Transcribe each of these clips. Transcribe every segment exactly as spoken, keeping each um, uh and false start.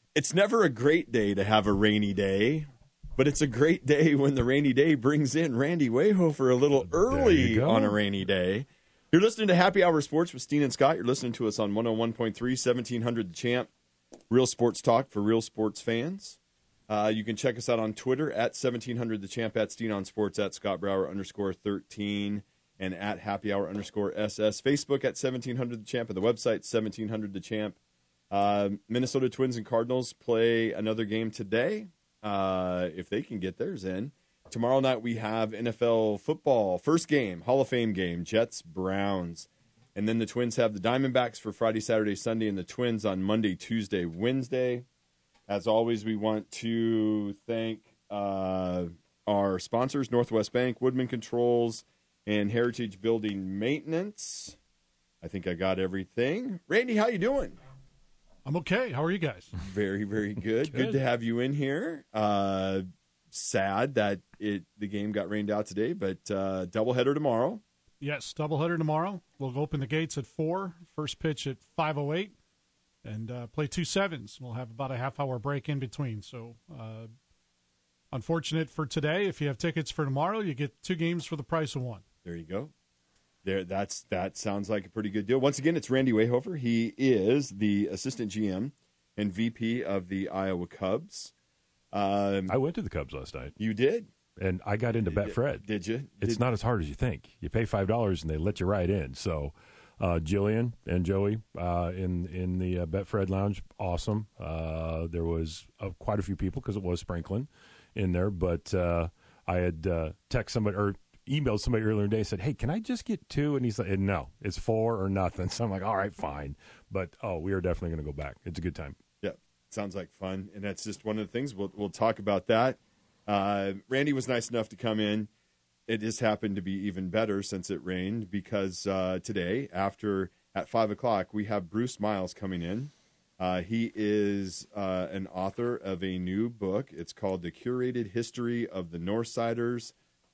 It's never a great day to have a rainy day, but it's a great day when the rainy day brings in Randy Wayhofer a little early on a rainy day. You're listening to Happy Hour Sports with Steen and Scott. You're listening to us on one oh one point three, seventeen hundred The Champ, real sports talk for real sports fans. Uh, you can check us out on Twitter at seventeen hundred The Champ, at Steen on Sports, at Scott Brower underscore thirteen, and at Happy Hour underscore S S. Facebook at seventeen hundred The Champ, and the website seventeen hundred The Champ. Uh, Minnesota Twins and Cardinals play another game today, uh, if they can get theirs in. Tomorrow night we have N F L football, first game, Hall of Fame game, Jets, Browns. And then the Twins have the Diamondbacks for Friday, Saturday, Sunday, and the Twins on Monday, Tuesday, Wednesday. As always, we want to thank uh, our sponsors, Northwest Bank, Woodman Controls, and Heritage Building Maintenance. I think I got everything. Randy, how you doing? I'm okay. How are you guys? Very, very good. good. Good to have you in here. Uh, sad that it the game got rained out today, but uh, doubleheader tomorrow. Yes, doubleheader tomorrow. We'll open the gates at four, first pitch at five oh eight, and uh, play two sevens. We'll have about a half-hour break in between. So uh, unfortunate for today. If you have tickets for tomorrow, you get two games for the price of one. There you go. There, that's that sounds like a pretty good deal. Once again, it's Randy Wayhofer. He is the assistant G M and V P of the Iowa Cubs. Um, I went to the Cubs last night. You did? And I got into Betfred. Did you? It's did... not as hard as you think. You pay five dollars and they let you right in. So uh, Jillian and Joey uh, in in the uh, Betfred Lounge, awesome. Uh, there was uh, quite a few people because it was sprinkling in there. But uh, I had uh, text somebody or emailed somebody earlier in the day and said, hey, can I just get two? And he's like, no, it's four or nothing. So I'm like, all right, fine. But, oh, we are definitely going to go back. It's a good time. Yeah, sounds like fun. And that's just one of the things. We'll, we'll talk about that. Uh, Randy was nice enough to come in. It just happened to be even better since it rained because uh, today, after at five o'clock, we have Bruce Miles coming in. Uh, he is uh, an author of a new book. It's called The Curated History of the Northsiders,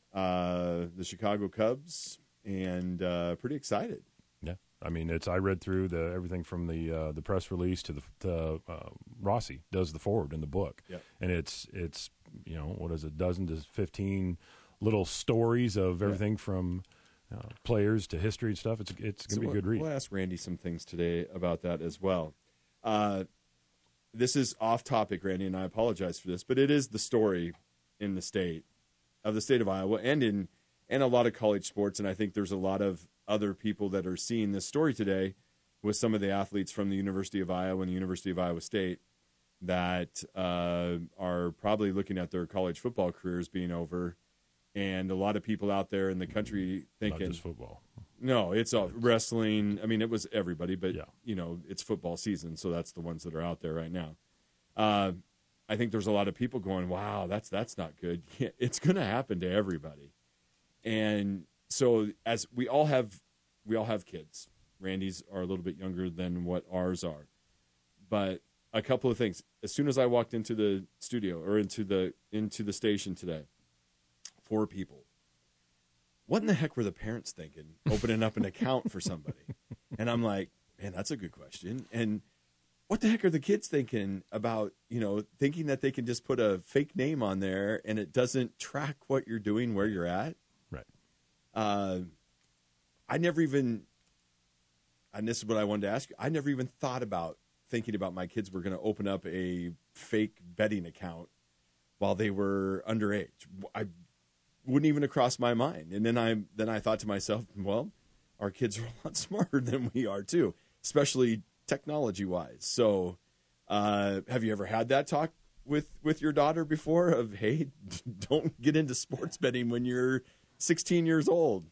uh, the Chicago Cubs, and uh, pretty excited. Yeah, I mean, it's. I read through the everything from the uh, the press release to the to, uh, Rossi does the forward in the book, yep. And it's it's you know what is it, a dozen to fifteen little stories of everything yep. from uh, players to history and stuff. It's it's gonna so be a good read. We'll ask Randy some things today about that as well. Uh, this is off topic, Randy, and I apologize for this, but it is the story in the state. Of the state of Iowa and in and a lot of college sports, and I think there's a lot of other people that are seeing this story today with some of the athletes from the University of Iowa and the University of Iowa State that uh, are probably looking at their college football careers being over, and a lot of people out there in the country thinking, not just football. No, it's all wrestling. I mean, it was everybody, but yeah. you know, it's football season, so that's the ones that are out there right now. Uh, I think there's a lot of people going, wow, that's that's not good. It's going to happen to everybody. And so as we all have we all have kids. Randy's are a little bit younger than what ours are. But a couple of things. As soon as I walked into the studio or into the into the station today, four people. What in the heck were the parents thinking opening up an account for somebody? And I'm like, man, that's a good question. And what the heck are the kids thinking about, you know, thinking that they can just put a fake name on there and it doesn't track what you're doing, where you're at? Right. Uh, I never even, and this is what I wanted to ask you, I never even thought about thinking about my kids were going to open up a fake betting account while they were underage. I wouldn't even have crossed my mind. And then I, then I thought to myself, well, our kids are a lot smarter than we are too, especially technology-wise. So uh, have you ever had that talk with, with your daughter before of, hey, don't get into sports betting when you're sixteen years old?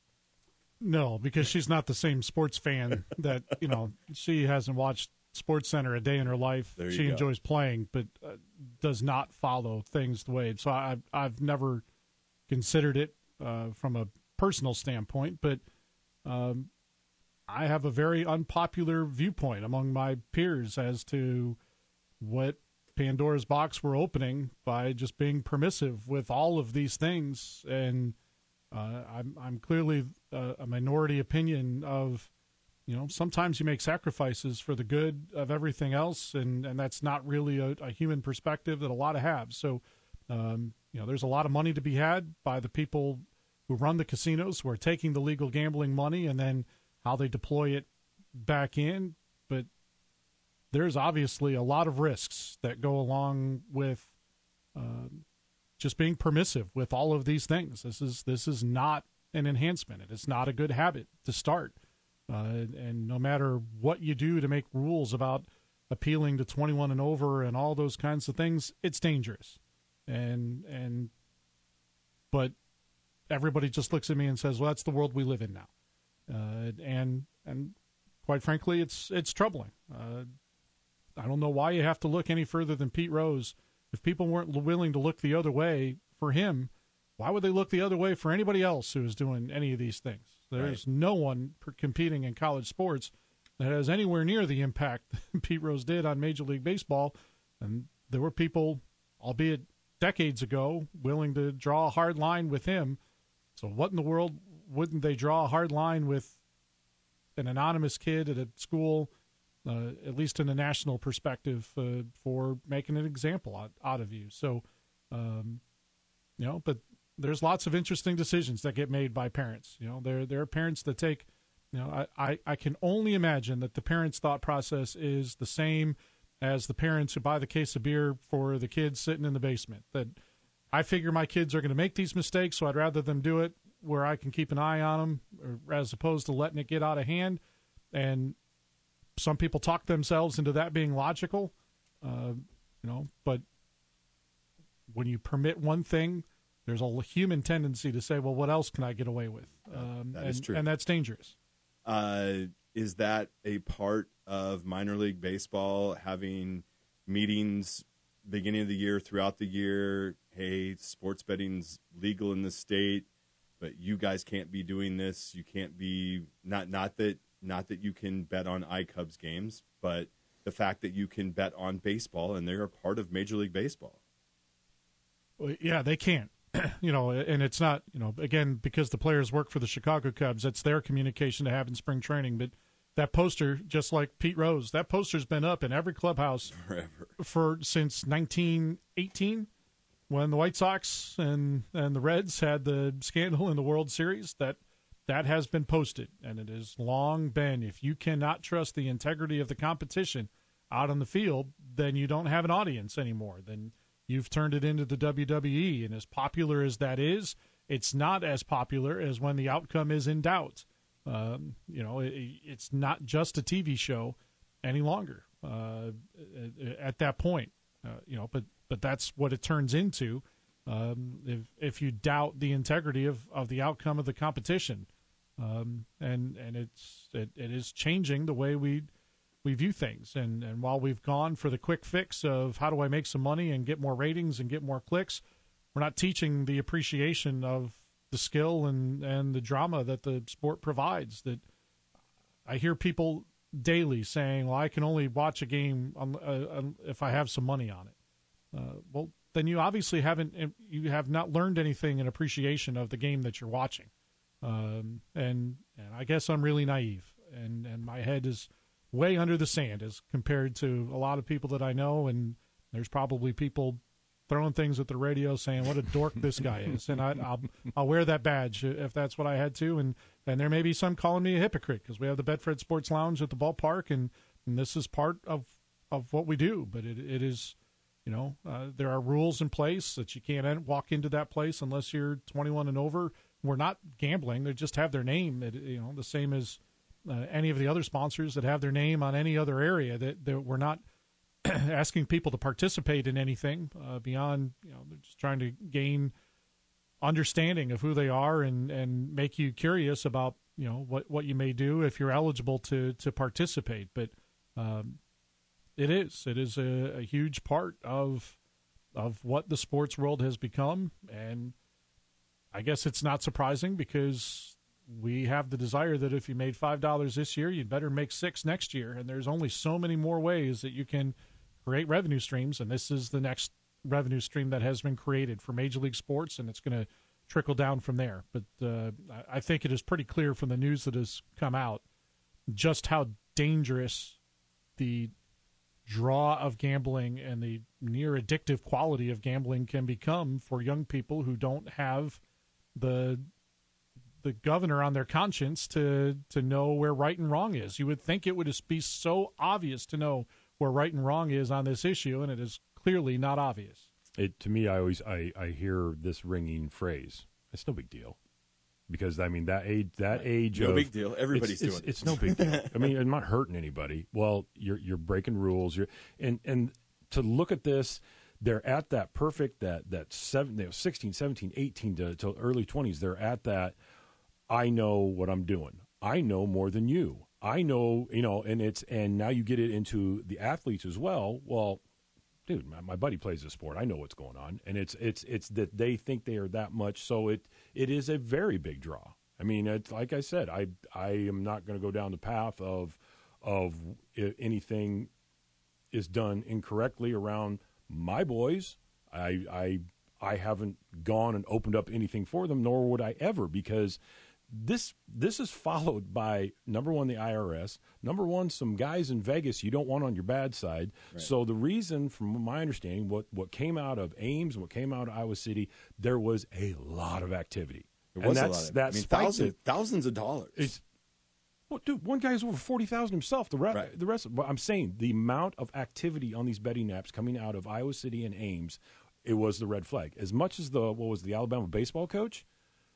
No, because she's not the same sports fan that, you know, she hasn't watched SportsCenter a day in her life. She go. enjoys playing, but uh, does not follow things the way. So I, I've never considered it uh, from a personal standpoint, but um, I have a very unpopular viewpoint among my peers as to what Pandora's box we're opening by just being permissive with all of these things. And uh, I'm, I'm clearly a, a minority opinion of you know, sometimes you make sacrifices for the good of everything else, and, and that's not really a, a human perspective that a lot of have. So, um, you know, there's a lot of money to be had by the people who run the casinos, who are taking the legal gambling money and then how they deploy it back in. But there's obviously a lot of risks that go along with uh, just being permissive with all of these things. This is this is not an enhancement. It is not a good habit to start. Uh, and no matter what you do to make rules about appealing to twenty-one and over and all those kinds of things, it's dangerous. And and but everybody just looks at me and says, "Well, that's the world we live in now." Uh, and and quite frankly, it's it's troubling. Uh, I don't know why you have to look any further than Pete Rose. If people weren't willing to look the other way for him, why would they look the other way for anybody else who is doing any of these things? There's right. no one per competing in college sports that has anywhere near the impact that Pete Rose did on Major League Baseball. And there were people, albeit decades ago, willing to draw a hard line with him. So what in the world wouldn't they draw a hard line with an anonymous kid at a school, uh, at least in a national perspective, uh, for making an example out, out of you? So, um, you know, but there's lots of interesting decisions that get made by parents. You know, there there are parents that take, you know, I, I, I can only imagine that the parents' thought process is the same as the parents who buy the case of beer for the kids sitting in the basement. That I figure my kids are going to make these mistakes, so I'd rather them do it where I can keep an eye on them, or, as opposed to letting it get out of hand. And some people talk themselves into that being logical, uh, you know, but when you permit one thing, there's a human tendency to say, well, what else can I get away with? Um, that and, is true. And that's dangerous. Uh, is that a part of minor league baseball, having meetings beginning of the year, throughout the year? Hey, sports betting's legal in the state, but you guys can't be doing this. You can't be not not that not that you can bet on iCubs games, but the fact that you can bet on baseball, and they're a part of Major League Baseball. Well, yeah, they can't. You know, and it's not, you know, again, because the players work for the Chicago Cubs, it's their communication to have in spring training. But that poster, just like Pete Rose, that poster's been up in every clubhouse forever for since nineteen eighteen, when the White Sox and, and the Reds had the scandal in the World Series. That that has been posted, and it has long been, if you cannot trust the integrity of the competition out on the field, then you don't have an audience anymore. Then you've turned it into the W W E, and as popular as that is, it's not as popular as when the outcome is in doubt. Um, you know, it, it's not just a T V show any longer uh, at that point. Uh, you know, but but that's what it turns into um, if if you doubt the integrity of, of the outcome of the competition, um, and and it's it, it is changing the way we. we view things. And, and while we've gone for the quick fix of how do I make some money and get more ratings and get more clicks, we're not teaching the appreciation of the skill and, and the drama that the sport provides. That I hear people daily saying, well, I can only watch a game on, uh, if I have some money on it. Uh, well, then you obviously haven't, you have not learned anything in appreciation of the game that you're watching. Um, and, and I guess I'm really naive, and, and my head is way under the sand as compared to a lot of people that I know, and there's probably people throwing things at the radio saying what a dork this guy is, and I, I'll I'll wear that badge if that's what I had to, and and there may be some calling me a hypocrite because we have the Betfred Sports Lounge at the ballpark, and, and this is part of of what we do, but it it is, you know, uh, there are rules in place that you can't walk into that place unless you're twenty-one and over. We're not gambling; they just have their name, it, you know, the same as Uh, any of the other sponsors that have their name on any other area. That, that we're not asking people to participate in anything uh, beyond, you know, they're just trying to gain understanding of who they are and, and make you curious about, you know, what, what you may do if you're eligible to, to participate. But um, it is, it is a, a huge part of, of what the sports world has become. And I guess it's not surprising because we have the desire that if you made five dollars this year, you'd better make six next year. And there's only so many more ways that you can create revenue streams. And this is the next revenue stream that has been created for Major League Sports, and it's going to trickle down from there. But uh, I think it is pretty clear from the news that has come out just how dangerous the draw of gambling and the near addictive quality of gambling can become for young people who don't have the the governor on their conscience to to know where right and wrong is. You would think it would just be so obvious to know where right and wrong is on this issue, and it is clearly not obvious. It to me, I always I, I hear this ringing phrase. It's no big deal, because I mean that age that age no of, big deal. Everybody's it's, doing it's, it. It's no big deal. I mean, I'm not hurting anybody. Well, you're you're breaking rules. You're and and to look at this, they're at that perfect that that seven, you know, sixteen, seventeen, eighteen to, to early twenties. They're at that. I know what I'm doing. I know more than you. I know, you know, and it's and now you get it into the athletes as well. Well, dude, my, my buddy plays this sport. I know what's going on, and it's it's it's that they think they are that much. So it it is a very big draw. I mean, it's like I said, I I am not going to go down the path of of anything is done incorrectly around my boys. I I I haven't gone and opened up anything for them, nor would I ever, because This this is followed by, number one, the I R S, number one, some guys in Vegas you don't want on your bad side. Right. So the reason, from my understanding, what, what came out of Ames and what came out of Iowa City, there was a lot of activity. There was and a that's, lot of that's I mean, thousands, thousands of dollars. It's, well, dude, one guy's over forty thousand himself. The, re- right. the rest, but I'm saying the amount of activity on these betting apps coming out of Iowa City and Ames, it was the red flag. As much as the, what was the Alabama baseball coach,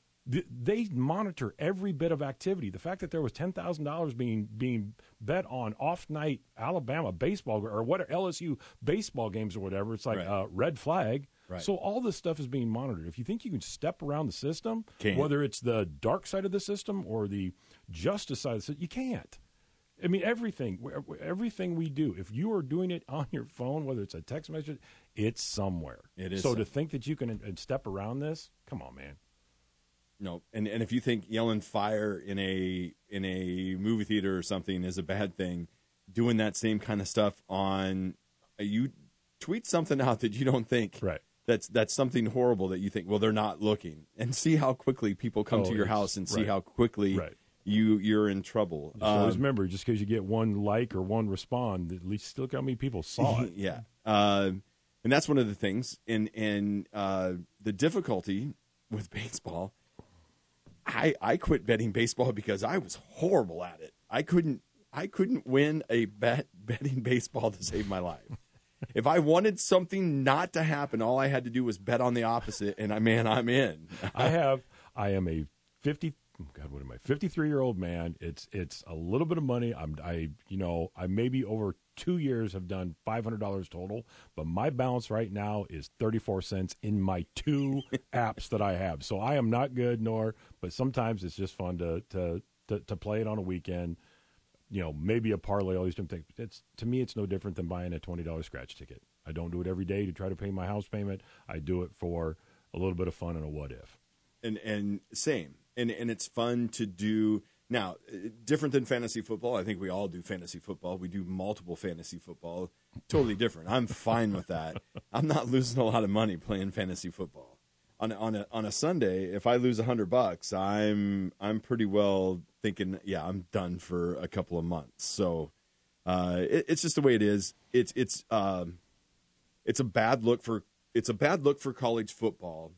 they monitor every bit of activity. The fact that there was ten thousand dollars being being bet on off-night Alabama baseball or what L S U baseball games or whatever, it's like a right. uh, red flag. Right. So all this stuff is being monitored. If you think you can step around the system, can't. Whether it's the dark side of the system or the justice side of the system, you can't. I mean, everything, everything we do, if you are doing it on your phone, whether it's a text message, it's somewhere. It is. So somewhere. To think that you can step around this, come on, man. No, and and if you think yelling fire in a in a movie theater or something is a bad thing, doing that same kind of stuff on you tweet something out that you don't think right. that's that's something horrible that you think, well, they're not looking, and see how quickly people come oh, to your house and see right. how quickly right. you you're in trouble. Just always um, remember, just because you get one like or one respond, at least look how many people saw it. yeah, uh, and that's one of the things, and and uh, the difficulty with baseball. I, I quit betting baseball because I was horrible at it. I couldn't I couldn't win a bet betting baseball to save my life. If I wanted something not to happen, all I had to do was bet on the opposite, and I man, I'm in. I have I am a fifty God, what am I? fifty-three year old man. It's it's a little bit of money. I'm I you know I maybe over two years have done five hundred dollars total, but my balance right now is thirty-four cents in my two apps that I have. So I am not good, nor but sometimes it's just fun to to to, to play it on a weekend. You know, maybe a parlay. All these different things. It's to me, it's no different than buying a twenty dollars scratch ticket. I don't do it every day to try to pay my house payment. I do it for a little bit of fun and a what if. And and same. And and it's fun to do. Now, different than fantasy football. I think we all do fantasy football. We do multiple fantasy football. Totally different. I'm fine with that. I'm not losing a lot of money playing fantasy football. On a, on a on a Sunday, if I lose a hundred bucks, I'm I'm pretty well thinking, yeah, I'm done for a couple of months. So uh, it, it's just the way it is. It's it's um, it's a bad look for it's a bad look for college football.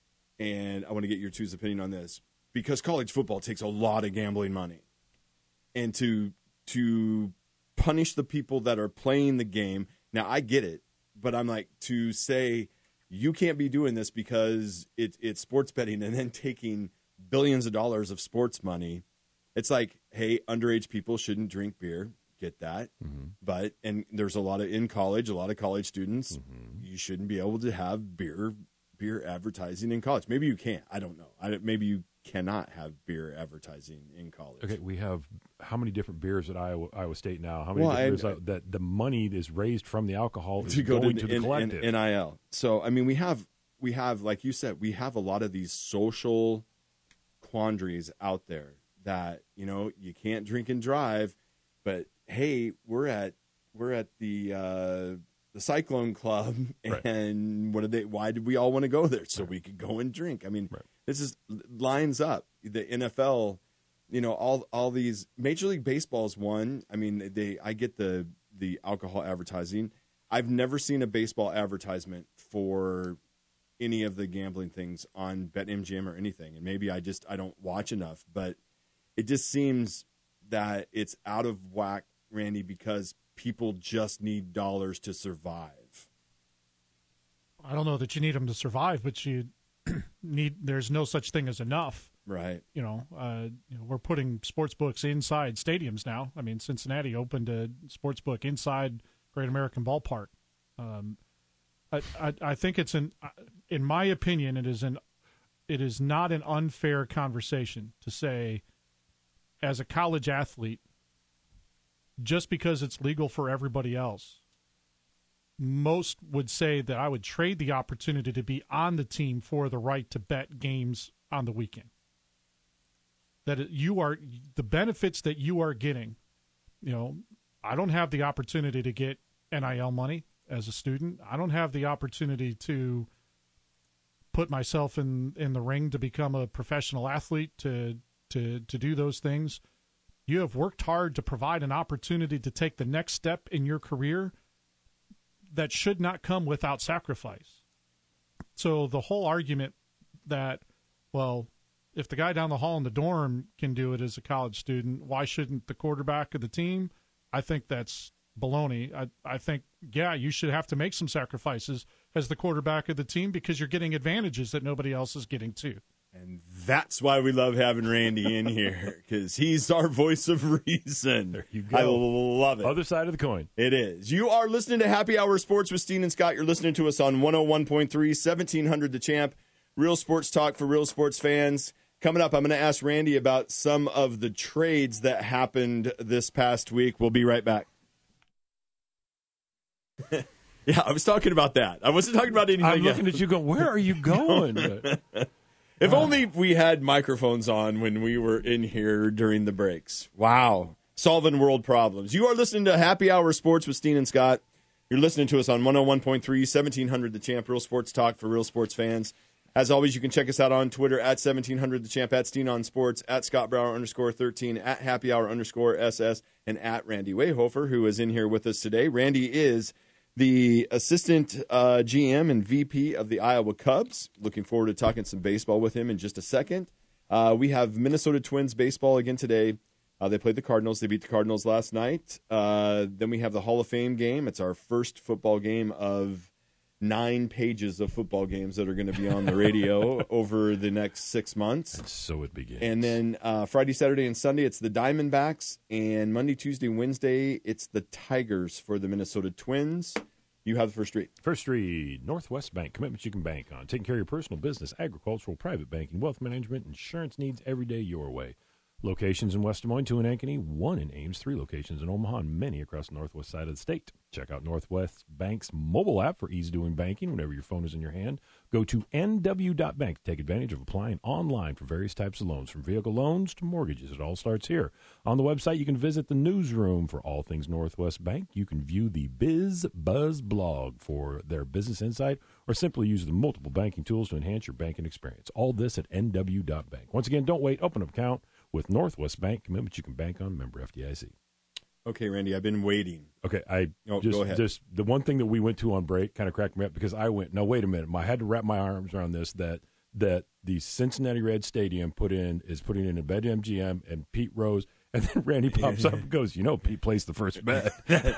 And I want to get your two's opinion on this. Because college football takes a lot of gambling money, and to to punish the people that are playing the game. Now I get it, but I'm like, to say you can't be doing this because it, it's sports betting and then taking billions of dollars of sports money. It's like, hey, underage people shouldn't drink beer. Get that, mm-hmm. But and there's a lot of in college, a lot of college students. Mm-hmm. You shouldn't be able to have beer beer advertising in college. Maybe you can't. I don't know. I, maybe you. Cannot have beer advertising in college. Okay, we have how many different beers at Iowa, Iowa State now? How many well, different I, beers I, that the money is raised from the alcohol is to go going to, to the in, collective? In, N I L. So, I mean, we have, we have, like you said, we have a lot of these social quandaries out there that, you know, you can't drink and drive, but hey, we're at, we're at the, uh, the Cyclone Club, and right. what did they? Why did we all want to go there? So right. we could go and drink. I mean, right. this is lines up. The N F L you know, all all these Major League Baseball's one. I mean, they I get the the alcohol advertising. I've never seen a baseball advertisement for any of the gambling things on BetMGM or anything. And maybe I just I don't watch enough, but it just seems that it's out of whack, Randy, because people just need dollars to survive. I don't know that you need them to survive, but you need. There's no such thing as enough. Right. You know, uh, you know, we're putting sports books inside stadiums now. I mean, Cincinnati opened a sports book inside Great American Ballpark. Um, I, I, I think it's an, in my opinion, it is an, it is not an unfair conversation to say, as a college athlete, just because it's legal for everybody else, most would say that I would trade the opportunity to be on the team for the right to bet games on the weekend. That you are, the benefits that you are getting, you know, I don't have the opportunity to get N I L money as a student. I don't have the opportunity to put myself in, in the ring to become a professional athlete, to, to, to do those things. You have worked hard to provide an opportunity to take the next step in your career that should not come without sacrifice. So the whole argument that, well, if the guy down the hall in the dorm can do it as a college student, why shouldn't the quarterback of the team? I think that's baloney. I, I think, yeah, you should have to make some sacrifices as the quarterback of the team because you're getting advantages that nobody else is getting too. And that's why we love having Randy in here, because he's our voice of reason. There you go. I love it. Other side of the coin. It is. You are listening to Happy Hour Sports with Steen and Scott. You're listening to us on one oh one point three, seventeen hundred The Champ. Real sports talk for real sports fans. Coming up, I'm going to ask Randy about some of the trades that happened this past week. We'll be right back. Yeah, I was talking about that. I wasn't talking about anything I'm looking else. at you going, where are you going? If only we had microphones on when we were in here during the breaks. Wow. Solving world problems. You are listening to Happy Hour Sports with Steen and Scott. You're listening to us on one oh one point three, seventeen hundred The Champ, real sports talk for real sports fans. As always, you can check us out on Twitter at seventeen hundred The Champ, at Steen on Sports, at Scott Brower underscore thirteen, at Happy Hour underscore S S, and at Randy Wayhofer, who is in here with us today. Randy is the assistant uh, G M and V P of the Iowa Cubs. Looking forward to talking some baseball with him in just a second. Uh, we have Minnesota Twins baseball again today. Uh, they played the Cardinals. They beat the Cardinals last night. Uh, then we have the Hall of Fame game. It's our first football game of nine pages of football games that are going to be on the radio over the next six months. And so it begins. And then uh, Friday, Saturday, and Sunday, it's the Diamondbacks. And Monday, Tuesday, Wednesday, it's the Tigers for the Minnesota Twins. You have the first read. First read, Northwest Bank, commitments you can bank on. Taking care of your personal business, agricultural, private banking, wealth management, insurance needs every day your way. Locations in West Des Moines, two in Ankeny, one in Ames, three locations in Omaha, and many across the northwest side of the state. Check out Northwest Bank's mobile app for easy doing banking whenever your phone is in your hand. Go to N W dot bank to take advantage of applying online for various types of loans, from vehicle loans to mortgages. It all starts here. On the website, you can visit the newsroom for all things Northwest Bank. You can view the Biz Buzz blog for their business insight, or simply use the multiple banking tools to enhance your banking experience. All this at N W dot bank. Once again, don't wait. Open up an account with Northwest Bank, commitment you can bank on, member F D I C. Okay, Randy, I've been waiting. Okay, I oh, just, go ahead. just the one thing that we went to on break kind of cracked me up because I went, no, wait a minute, I had to wrap my arms around this, that that the Cincinnati Red Stadium put in is putting in a BetMGM and Pete Rose, and then Randy pops up and goes, you know, Pete placed the first bet.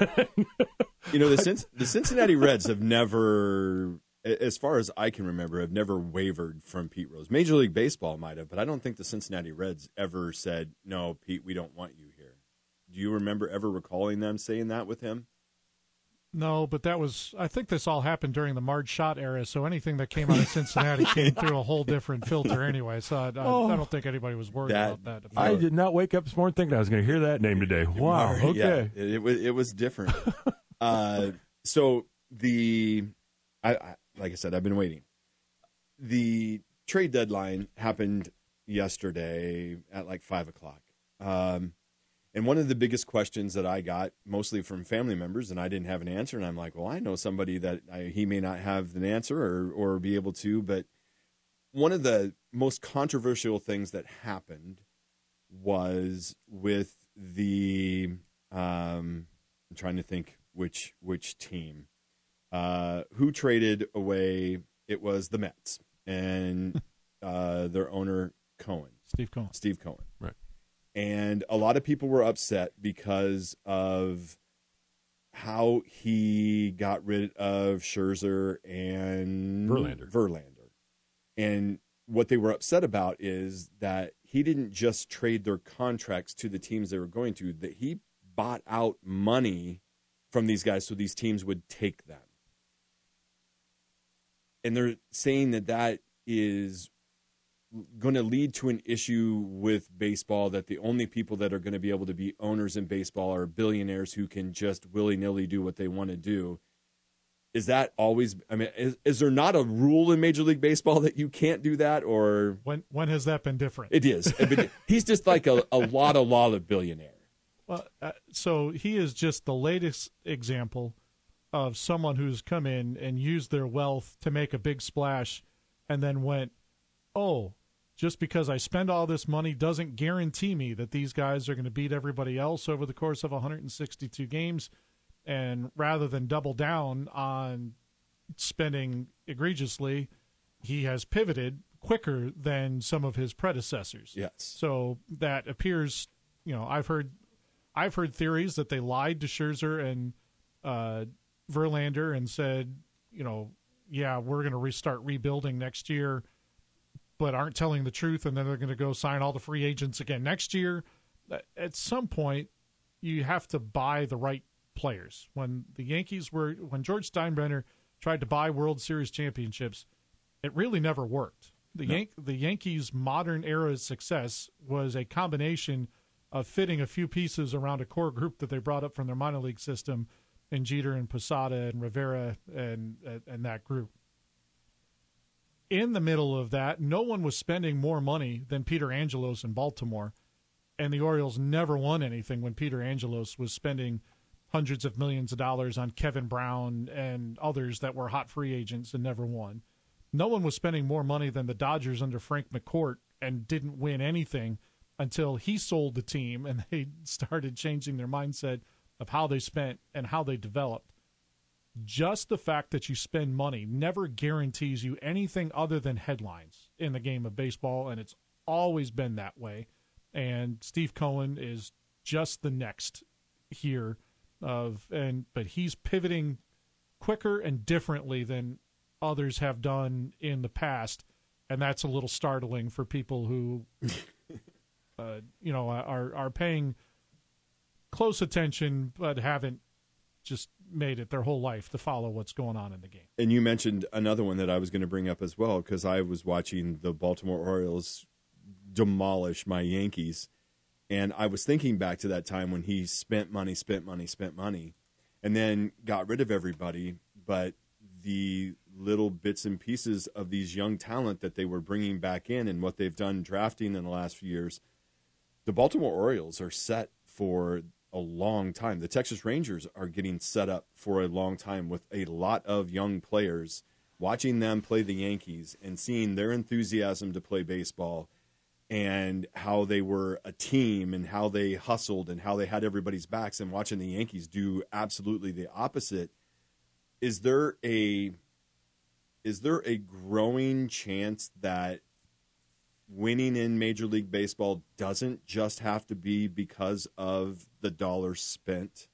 You know, the, the Cincinnati Reds have never, as far as I can remember, have never wavered from Pete Rose. Major League Baseball might have, but I don't think the Cincinnati Reds ever said, no, Pete, we don't want you here. Do you remember ever recalling them saying that with him? No, but that was, I think this all happened during the Marge Schott era, so anything that came out of Cincinnati came through a whole different filter anyway, so I, I, Oh, I don't think anybody was worried that, about that. I did not wake up this morning thinking I was going to hear that name today. Wow, okay. Yeah, it, it, was, it was different. uh, so the, I, I, like I said, I've been waiting. The trade deadline happened yesterday at like five o'clock. Um, And one of the biggest questions that I got, mostly from family members, and I didn't have an answer, and I'm like, well, I know somebody that I, he may not have an answer or, or be able to, but one of the most controversial things that happened was with the um, I'm trying to think which which team uh, who traded away. It was the Mets and uh, their owner Cohen, Steve Cohen. Steve Cohen, right? And a lot of people were upset because of how he got rid of Scherzer and Verlander. Verlander. And what they were upset about is that he didn't just trade their contracts to the teams they were going to, that he bought out money from these guys so these teams would take them. And they're saying that that is going to lead to an issue with baseball, that the only people that are going to be able to be owners in baseball are billionaires who can just willy-nilly do what they want to do. Is that always, I mean, is, is there not a rule in Major League Baseball that you can't do that? Or when when has that been different? It is. He's just like a, a lot, a lot of billionaire. Well, uh, so he is just the latest example of someone who's come in and used their wealth to make a big splash and then went, oh, just because I spend all this money doesn't guarantee me that these guys are going to beat everybody else over the course of one hundred sixty-two games. And rather than double down on spending egregiously, he has pivoted quicker than some of his predecessors. Yes. So that appears, you know, I've heard I've heard theories that they lied to Scherzer and uh, Verlander and said, you know, yeah, we're going to restart rebuilding next year, but aren't telling the truth, and then they're going to go sign all the free agents again next year. At some point, you have to buy the right players. When the Yankees were, when George Steinbrenner tried to buy World Series championships, it really never worked. The no. Yan- the Yankees' modern era success was a combination of fitting a few pieces around a core group that they brought up from their minor league system, in Jeter and Posada and Rivera and and that group. In the middle of that, no one was spending more money than Peter Angelos in Baltimore, and the Orioles never won anything when Peter Angelos was spending hundreds of millions of dollars on Kevin Brown and others that were hot free agents and never won. No one was spending more money than the Dodgers under Frank McCourt and didn't win anything until he sold the team and they started changing their mindset of how they spent and how they developed. Just the fact that you spend money never guarantees you anything other than headlines in the game of baseball, and it's always been that way. And Steve Cohen is just the next here of and but he's pivoting quicker and differently than others have done in the past, and that's a little startling for people who uh, you know are are paying close attention but haven't just made it their whole life to follow what's going on in the game. And you mentioned another one that I was going to bring up as well, because I was watching the Baltimore Orioles demolish my Yankees, and I was thinking back to that time when he spent money, spent money, spent money, and then got rid of everybody, but the little bits and pieces of these young talent that they were bringing back in and what they've done drafting in the last few years, the Baltimore Orioles are set for a long time. The Texas Rangers are getting set up for a long time with a lot of young players. Watching them play the Yankees and seeing their enthusiasm to play baseball and how they were a team and how they hustled and how they had everybody's backs, and watching the Yankees do absolutely the opposite. Is there a is there a growing chance that winning in Major League Baseball doesn't just have to be because of the dollars spent?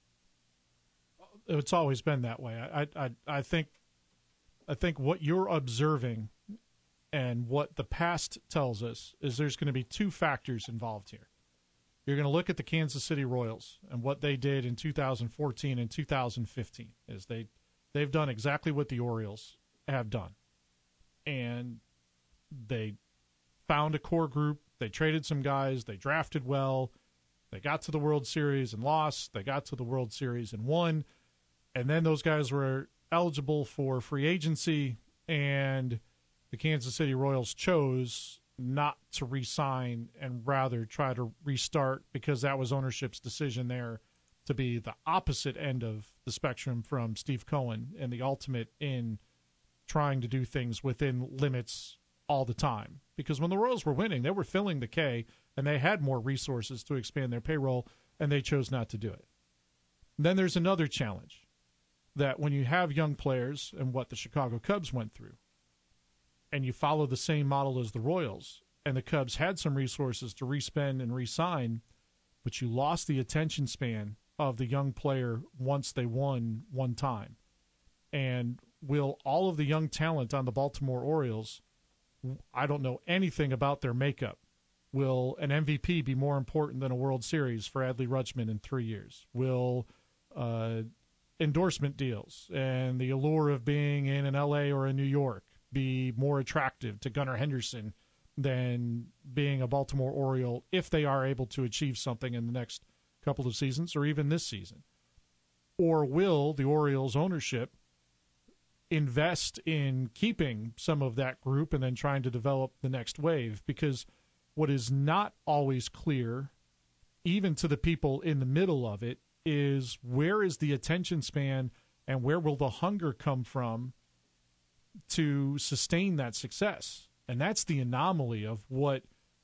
It's always been that way. I, I, I think, I think what you're observing and what the past tells us is there's going to be two factors involved here. You're going to look at the Kansas City Royals and what they did in two thousand fourteen and two thousand fifteen. Is they, they've done exactly what the Orioles have done, and they found a core group. They traded some guys. They drafted well. They got to the World Series and lost. They got to the World Series and won. And then those guys were eligible for free agency, and the Kansas City Royals chose not to re-sign and rather try to restart, because that was ownership's decision there to be the opposite end of the spectrum from Steve Cohen and the ultimate in trying to do things within limits all the time. Because when the Royals were winning, they were filling the K, and they had more resources to expand their payroll, and they chose not to do it. And then there's another challenge, that when you have young players and what the Chicago Cubs went through, and you follow the same model as the Royals, and the Cubs had some resources to respend and re-sign, but you lost the attention span of the young player once they won one time. And will all of the young talent on the Baltimore Orioles, I don't know anything about their makeup, will an M V P be more important than a World Series for Adley Rutschman in three years? Will uh, endorsement deals and the allure of being in an L A or a New York be more attractive to Gunnar Henderson than being a Baltimore Oriole if they are able to achieve something in the next couple of seasons or even this season? Or will the Orioles ownership invest in keeping some of that group and then trying to develop the next wave? Because what is not always clear, even to the people in the middle of it, is where is the attention span and where will the hunger come from to sustain that success? And that's the anomaly of what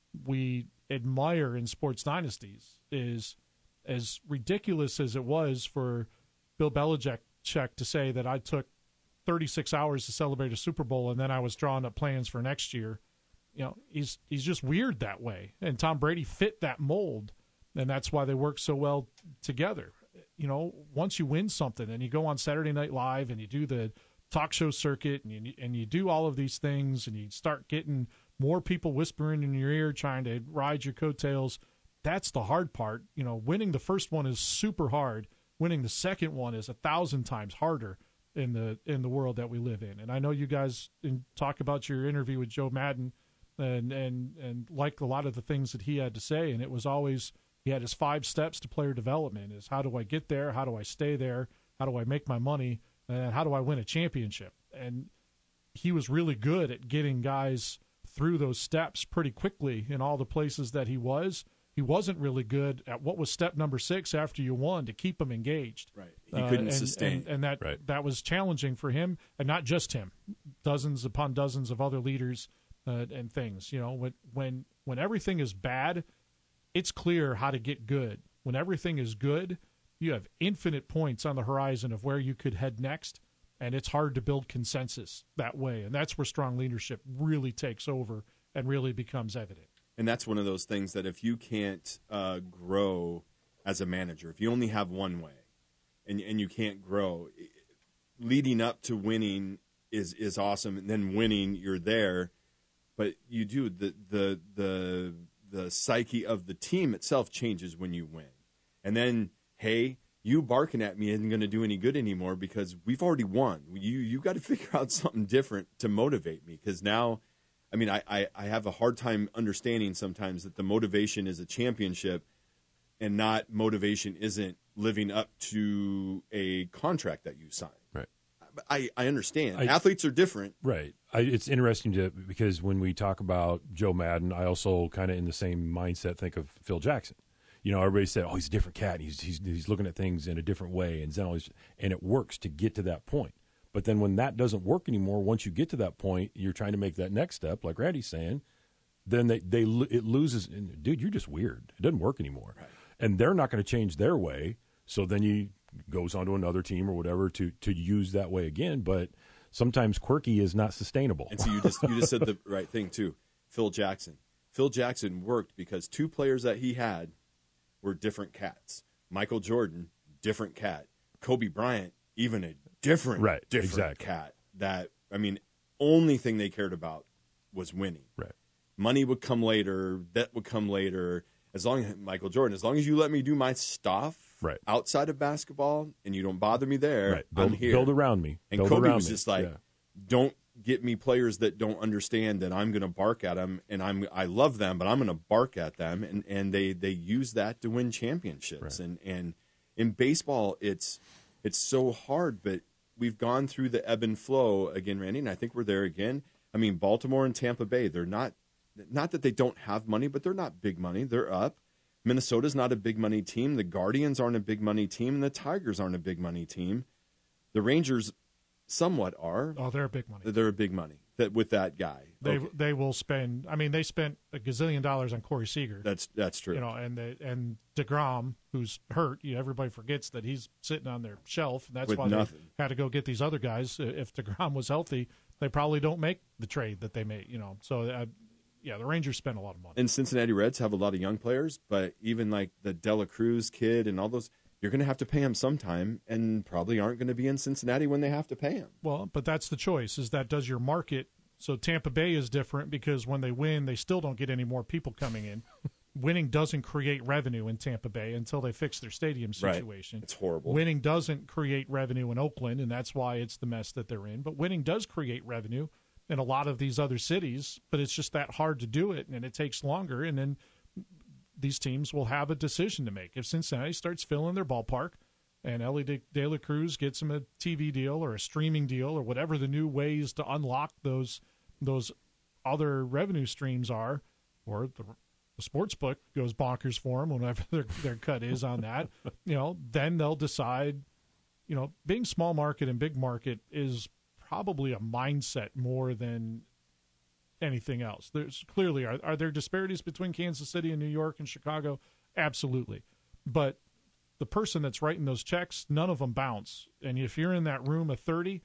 we admire in sports dynasties. Is as ridiculous as it was for Bill Belichick to say that I took thirty-six hours to celebrate a Super Bowl and then I was drawing up plans for next year. You know, he's he's just weird that way. And Tom Brady fit that mold, and that's why they work so well together. You know, once you win something and you go on Saturday Night Live and you do the talk show circuit and you, and you do all of these things and you start getting more people whispering in your ear trying to ride your coattails, that's the hard part. You know, winning the first one is super hard. Winning the second one is a thousand times harder in the in the world that we live in. And I know you guys in, talk about your interview with Joe Madden and, and, and like a lot of the things that he had to say, and it was always he had his five steps to player development is how do I get there, how do I stay there, how do I make my money, and how do I win a championship? And he was really good at getting guys through those steps pretty quickly in all the places that he was. He wasn't really good at what was step number six after you won to keep them engaged. Right. He couldn't uh, and, sustain. And, and that, right. that was challenging for him, and not just him. Dozens upon dozens of other leaders uh, and things. You know, when, when, when everything is bad, it's clear how to get good. When everything is good, you have infinite points on the horizon of where you could head next, and it's hard to build consensus that way. And that's where strong leadership really takes over and really becomes evident. And that's one of those things that if you can't uh, grow as a manager, if you only have one way and and you can't grow, leading up to winning is, is awesome. And then winning, you're there. But you do, the, the, the, the psyche of the team itself changes when you win. And then, hey, you barking at me isn't going to do any good anymore because we've already won. You you got to figure out something different to motivate me because now, I mean, I, I, I have a hard time understanding sometimes that the motivation is a championship and not motivation isn't living up to a contract that you sign. Right. I, I understand. I, Athletes are different. Right. I, it's interesting to because when we talk about Joe Madden, I also kind of in the same mindset think of Phil Jackson. You know, everybody said, "Oh, he's a different cat. He's he's he's looking at things in a different way," and then always, and it works to get to that point. But then when that doesn't work anymore, once you get to that point, you're trying to make that next step, like Randy's saying. Then they they it loses. And, dude, you're just weird. It doesn't work anymore, right. And they're not going to change their way. So then you goes on to another team or whatever to to use that way again. But sometimes quirky is not sustainable. And so you just you just said the right thing too. Phil Jackson. Phil Jackson worked because two players that he had were different cats. Michael Jordan, different cat. Kobe Bryant, even a different, right, different exactly. cat. That, I mean, only thing they cared about was winning. Right. Money would come later. That would come later. As long as, Michael Jordan, as long as you let me do my stuff right. outside of basketball and you don't bother me there, right. build, I'm here. Build around me. And build Kobe around was me. just like, yeah. don't get me players that don't understand that I'm going to bark at them, and I'm I love them, but I'm going to bark at them, and, and they, they use that to win championships. Right. And and in baseball, it's it's so hard, but we've gone through the ebb and flow again, Randy, and I think we're there again. I mean, Baltimore and Tampa Bay, they're not not that they don't have money, but they're not big money. They're up. Minnesota's not a big money team. The Guardians aren't a big money team, and the Tigers aren't a big money team. The Rangers somewhat are. Oh, they're a big money. They're a big money. that with that guy. They okay. they will spend. I mean, they spent a gazillion dollars on Corey Seager. That's that's true. You know, and they, and DeGrom, who's hurt. You know, everybody forgets that he's sitting on their shelf. And that's With why nothing. they had to go get these other guys. If DeGrom was healthy, they probably don't make the trade that they made. You know, so uh, yeah, the Rangers spent a lot of money. And Cincinnati Reds have a lot of young players, but even like the Dela Cruz kid and all those, you're going to have to pay them sometime, and probably aren't going to be in Cincinnati when they have to pay them. Well, but that's the choice. Is that does your market? So Tampa Bay is different because when they win, they still don't get any more people coming in. Winning doesn't create revenue in Tampa Bay until they fix their stadium situation. Right. It's horrible. Winning doesn't create revenue in Oakland, and that's why it's the mess that they're in. But winning does create revenue in a lot of these other cities, but it's just that hard to do it, and it takes longer. And then these teams will have a decision to make. If Cincinnati starts filling their ballpark and Ellie De, De La Cruz gets them a T V deal or a streaming deal or whatever the new ways to unlock those those other revenue streams are, or the, the sports book goes bonkers for them whenever their, their cut is on that, you know, then they'll decide, you know, being small market and big market is probably a mindset more than anything else. There's clearly, are, are there disparities between Kansas City and New York and Chicago? Absolutely. But the person that's writing those checks, none of them bounce. And if you're in that room of thirty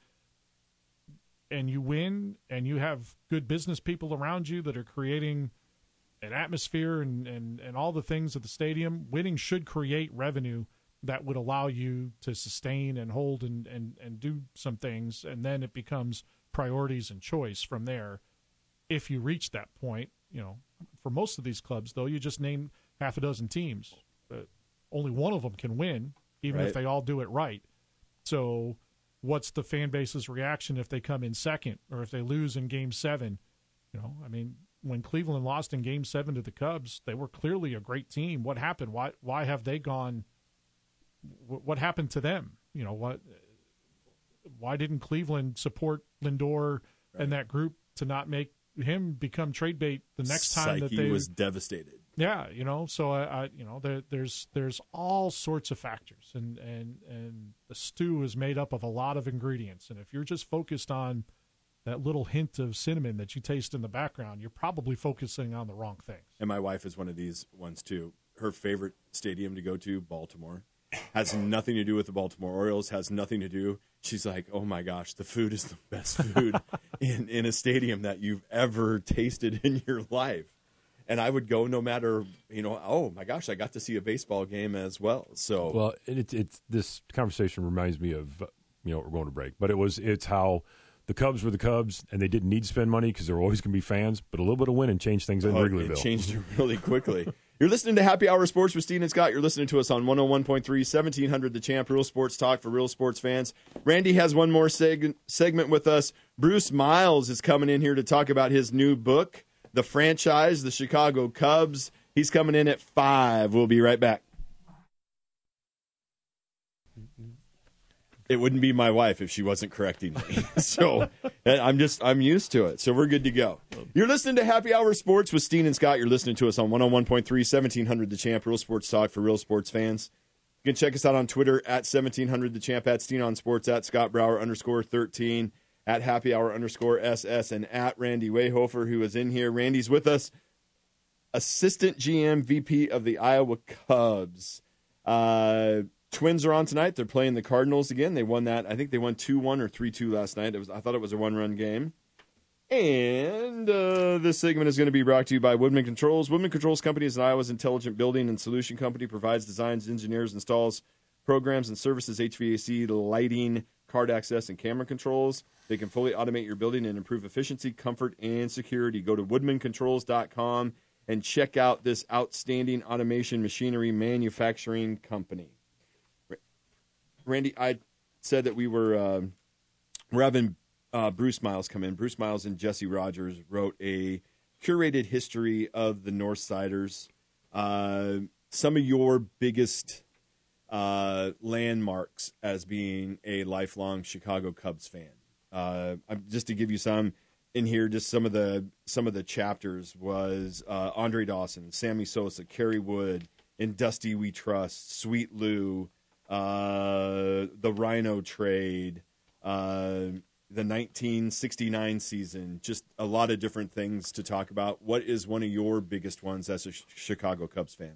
and you win and you have good business people around you that are creating an atmosphere and, and, and all the things at the stadium, winning should create revenue that would allow you to sustain and hold and, and, and do some things. And then it becomes priorities and choice from there. If you reach that point, you know, for most of these clubs, though, you just name half a dozen teams. Uh, only one of them can win, even Right. if they all do it right. So what's the fan base's reaction if they come in second or if they lose in game seven? You know, I mean, when Cleveland lost in game seven to the Cubs, they were clearly a great team. What happened? Why why have they gone? What happened to them? You know, what? Why didn't Cleveland support Lindor right. and that group to not make him become trade bait the next time Psyche that they was devastated? Yeah, you know, so I, I you know, there, there's there's all sorts of factors, and, and and the stew is made up of a lot of ingredients, and if you're just focused on that little hint of cinnamon that you taste in the background, you're probably focusing on the wrong things. And my wife is one of these ones too. Her favorite stadium to go to, Baltimore, has nothing to do with the Baltimore Orioles, has nothing to do. She's like, oh my gosh, the food is the best food in, in a stadium that you've ever tasted in your life. And I would go no matter, you know, oh my gosh, I got to see a baseball game as well. So well, it's it's this conversation reminds me of, you know, we're going to break, but it was it's how the Cubs were the Cubs and they didn't need to spend money because there were always going to be fans, but a little bit of winning changed things in oh, Wrigleyville. It changed it really quickly. You're listening to Happy Hour Sports with Steve and Scott. You're listening to us on one oh one point three, seventeen hundred The Champ, Real Sports Talk for real sports fans. Randy has one more seg- segment with us. Bruce Miles is coming in here to talk about his new book, The Franchise, the Chicago Cubs. He's coming in at five. We'll be right back. It wouldn't be my wife if she wasn't correcting me. So I'm just, I'm used to it. So we're good to go. You're listening to Happy Hour Sports with Steen and Scott. You're listening to us on one oh one point three, seventeen hundred The Champ, Real Sports Talk for real sports fans. You can check us out on Twitter at seventeen hundred The Champ, at Steen on Sports, at Scott Brower underscore thirteen, at Happy Hour underscore S S, and at Randy Wayhofer, who is in here. Randy's with us, Assistant G M, V P of the Iowa Cubs. Uh, Twins are on tonight. They're playing the Cardinals again. They won that. I think they won two one or three two last night. It was. I thought it was a one-run game. And uh, this segment is going to be brought to you by Woodman Controls. Woodman Controls Company is Iowa's intelligent building and solution company. Provides designs, engineers, installs, programs, and services, H V A C, lighting, card access, and camera controls. They can fully automate your building and improve efficiency, comfort, and security. Go to woodman controls dot com and check out this outstanding automation machinery manufacturing company. Randy, I said that we were uh, we're having uh, Bruce Miles come in. Bruce Miles and Jesse Rogers wrote a curated history of the Northsiders. Uh, some of your biggest uh, landmarks as being a lifelong Chicago Cubs fan. Uh, just to give you some in here, just some of the some of the chapters was uh, Andre Dawson, Sammy Sosa, Kerry Wood, In Dusty We Trust, Sweet Lou. Uh, the Rhino trade, uh, the nineteen sixty-nine season, just a lot of different things to talk about. What is one of your biggest ones as a Chicago Cubs fan?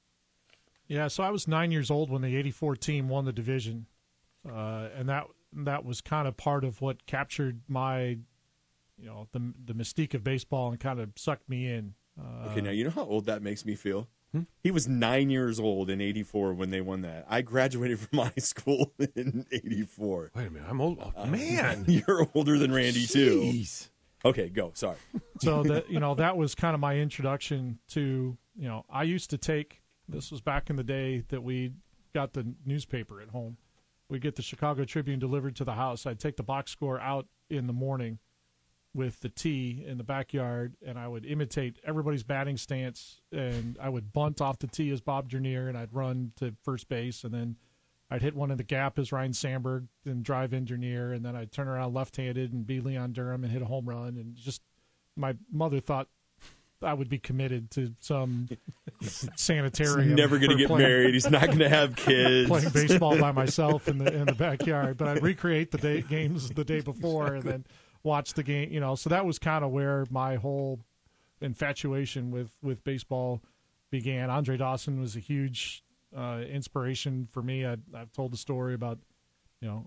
Yeah, so I was nine years old when the eighty-four team won the division, uh, and that that was kind of part of what captured my, you know, the the mystique of baseball and kind of sucked me in. Uh, okay, now you know how old that makes me feel? Hmm? He was nine years old in eighty-four when they won that. I graduated from high school in eighty-four. Wait a minute, I'm old. Oh, man, uh, you're older than Randy, Jeez. too. Okay, go. Sorry. So that you know that was kind of my introduction to, you know, I used to take, this was back in the day that we got the newspaper at home. We'd get the Chicago Tribune delivered to the house. I'd take the box score out in the morning with the tee in the backyard, and I would imitate everybody's batting stance, and I would bunt off the tee as Bob Dernier, and I'd run to first base, and then I'd hit one in the gap as Ryan Sandberg and drive in Dernier, and then I'd turn around left-handed and be Leon Durham and hit a home run. And just my mother thought I would be committed to some sanitarium. He's never going to get playing, married. He's not going to have kids. Playing baseball by myself in the in the backyard. But I'd recreate the day, games the day before and then watch the game. You know, so that was kind of where my whole infatuation with, with baseball began. Andre Dawson was a huge uh, inspiration for me. I, I've told the story about, you know,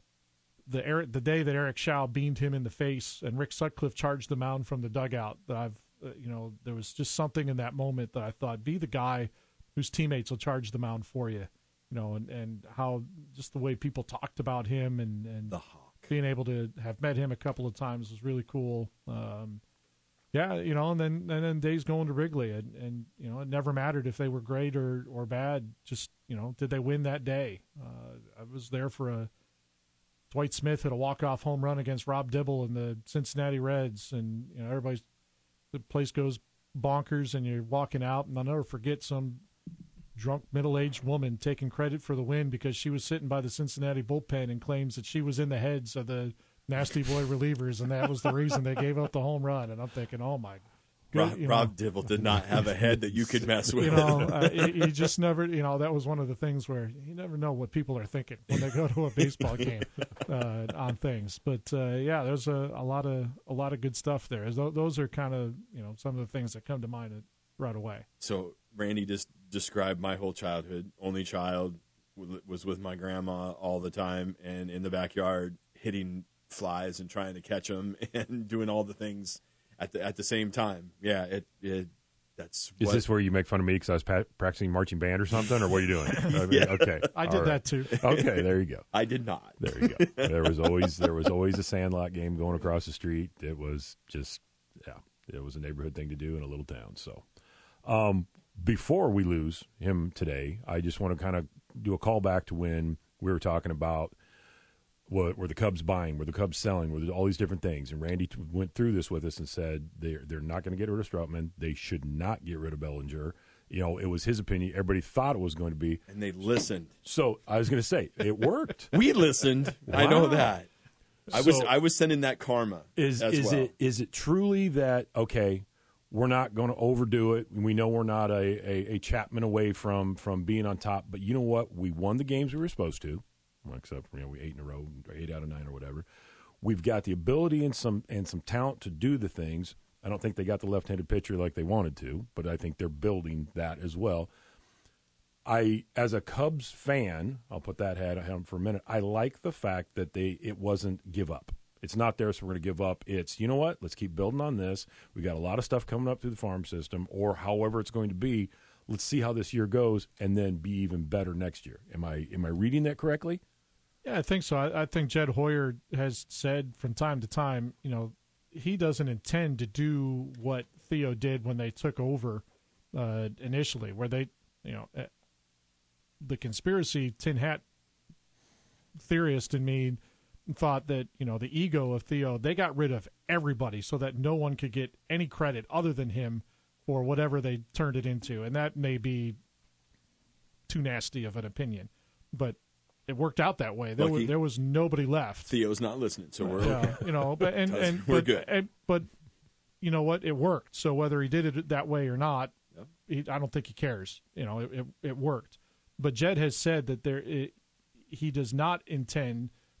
the Eric, the day that Eric Shaw beamed him in the face and Rick Sutcliffe charged the mound from the dugout. That I've Uh, you know, there was just something in that moment that I thought, be the guy whose teammates will charge the mound for you, you know, and, and how just the way people talked about him and, and the Hawk. Being able to have met him a couple of times was really cool. Um, yeah, you know, and then and then days going to Wrigley, and, and you know, it never mattered if they were great or, or bad. Just, you know, did they win that day? Uh, I was there for a Dwight Smith hit a walk-off home run against Rob Dibble and the Cincinnati Reds, and you know, everybody's the place goes bonkers, and you're walking out, and I'll never forget some drunk middle-aged woman taking credit for the win because she was sitting by the Cincinnati bullpen and claims that she was in the heads of the Nasty Boy relievers, and that was the reason they gave up the home run. And I'm thinking, oh, my God. Rob, Rob Dibble did not have a head that you could mess with. You know, uh, you, you just never, you know, that was one of the things where you never know what people are thinking when they go to a baseball game uh, on things. But uh, yeah, there's a, a lot of a lot of good stuff there. Those are kind of, you know, some of the things that come to mind right away. So Randy just described my whole childhood. Only child, was with my grandma all the time, and in the backyard hitting flies and trying to catch them and doing all the things at the at the same time. Yeah, it, it that's. Is what, this where you make fun of me because I was pa- practicing marching band or something, or what are you doing? I mean, yeah. Okay, I did all that right. too. Okay, there you go. I did not. There you go. There was always there was always a Sandlot game going across the street. It was just yeah, it was a neighborhood thing to do in a little town. So, um, before we lose him today, I just want to kind of do a call back to when we were talking about. What were the Cubs buying? Were the Cubs selling? Were there all these different things? And Randy t- went through this with us and said they're they're not going to get rid of Stroutman. They should not get rid of Bellinger. You know, it was his opinion. Everybody thought it was going to be, and they listened. So I was going to say it worked. We listened. Wow. I know that. I so was I was sending that karma. Is as is well. it is it truly that okay? We're not going to overdo it. We know we're not a, a, a Chapman away from from being on top. But you know what? We won the games we were supposed to. Except you know we eight in a row, eight out of nine or whatever. We've got the ability and some and some talent to do the things. I don't think they got the left-handed pitcher like they wanted to, but I think they're building that as well. I, as a Cubs fan, I'll put that hat on for a minute. I like the fact that they it wasn't give up. It's not there, so we're going to give up. It's, you know what? Let's keep building on this. We got a lot of stuff coming up through the farm system, or however it's going to be. Let's see how this year goes, and then be even better next year. Am I am I reading that correctly? Yeah, I think so. I, I think Jed Hoyer has said from time to time, you know, he doesn't intend to do what Theo did when they took over uh, initially, where they, you know, uh, the conspiracy tin hat theorist in me thought that, you know, the ego of Theo, they got rid of everybody so that no one could get any credit other than him for whatever they turned it into. And that may be too nasty of an opinion, but it worked out that way. There Lucky. was there was nobody left. Theo's not listening, so we're yeah, okay. You know, but and, and we're but, good. And, but you know what? It worked. So whether he did it that way or not, yep. he, I don't think he cares. You know, it, it, it worked. But Jed has said that there it, he does not intend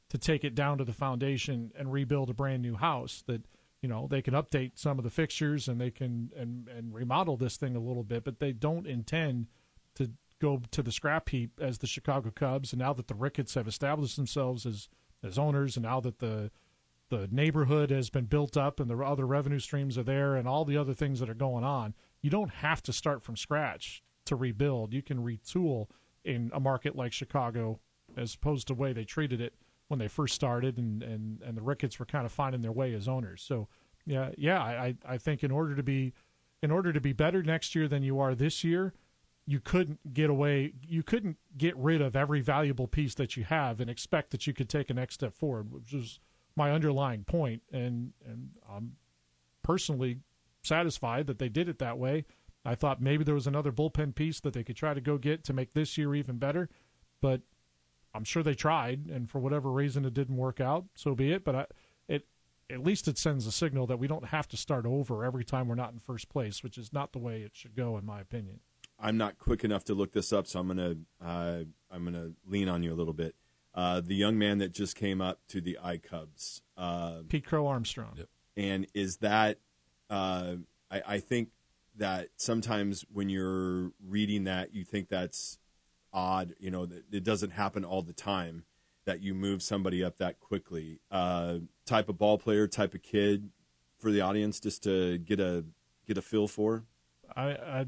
to take it down to the foundation and rebuild a brand new house. That, you know, they can update some of the fixtures and they can and, and remodel this thing a little bit, but they don't intend to go to the scrap heap as the Chicago Cubs. And now that the Ricketts have established themselves as as owners, and now that the the neighborhood has been built up and the other revenue streams are there and all the other things that are going on, you don't have to start from scratch to rebuild. You can retool in a market like Chicago as opposed to the way they treated it when they first started, and, and, and the Ricketts were kind of finding their way as owners. So, yeah, yeah, I, I think in order to be in order to be better next year than you are this year, you couldn't get away, you couldn't get rid of every valuable piece that you have and expect that you could take a next step forward, which is my underlying point. And, and I'm personally satisfied that they did it that way. I thought maybe there was another bullpen piece that they could try to go get to make this year even better, but I'm sure they tried, and for whatever reason it didn't work out, so be it. But I, it at least it sends a signal that we don't have to start over every time we're not in first place, which is not the way it should go, in my opinion. I'm not quick enough to look this up, so I'm gonna uh, I'm gonna lean on you a little bit. Uh, the young man that just came up to the iCubs, uh, Pete Crow Armstrong. Yep. And is that uh, I, I think that sometimes when you're reading that, you think that's odd. You know, that it doesn't happen all the time that you move somebody up that quickly. Uh, type of ball player, type of kid, for the audience, just to get a get a feel for. I. I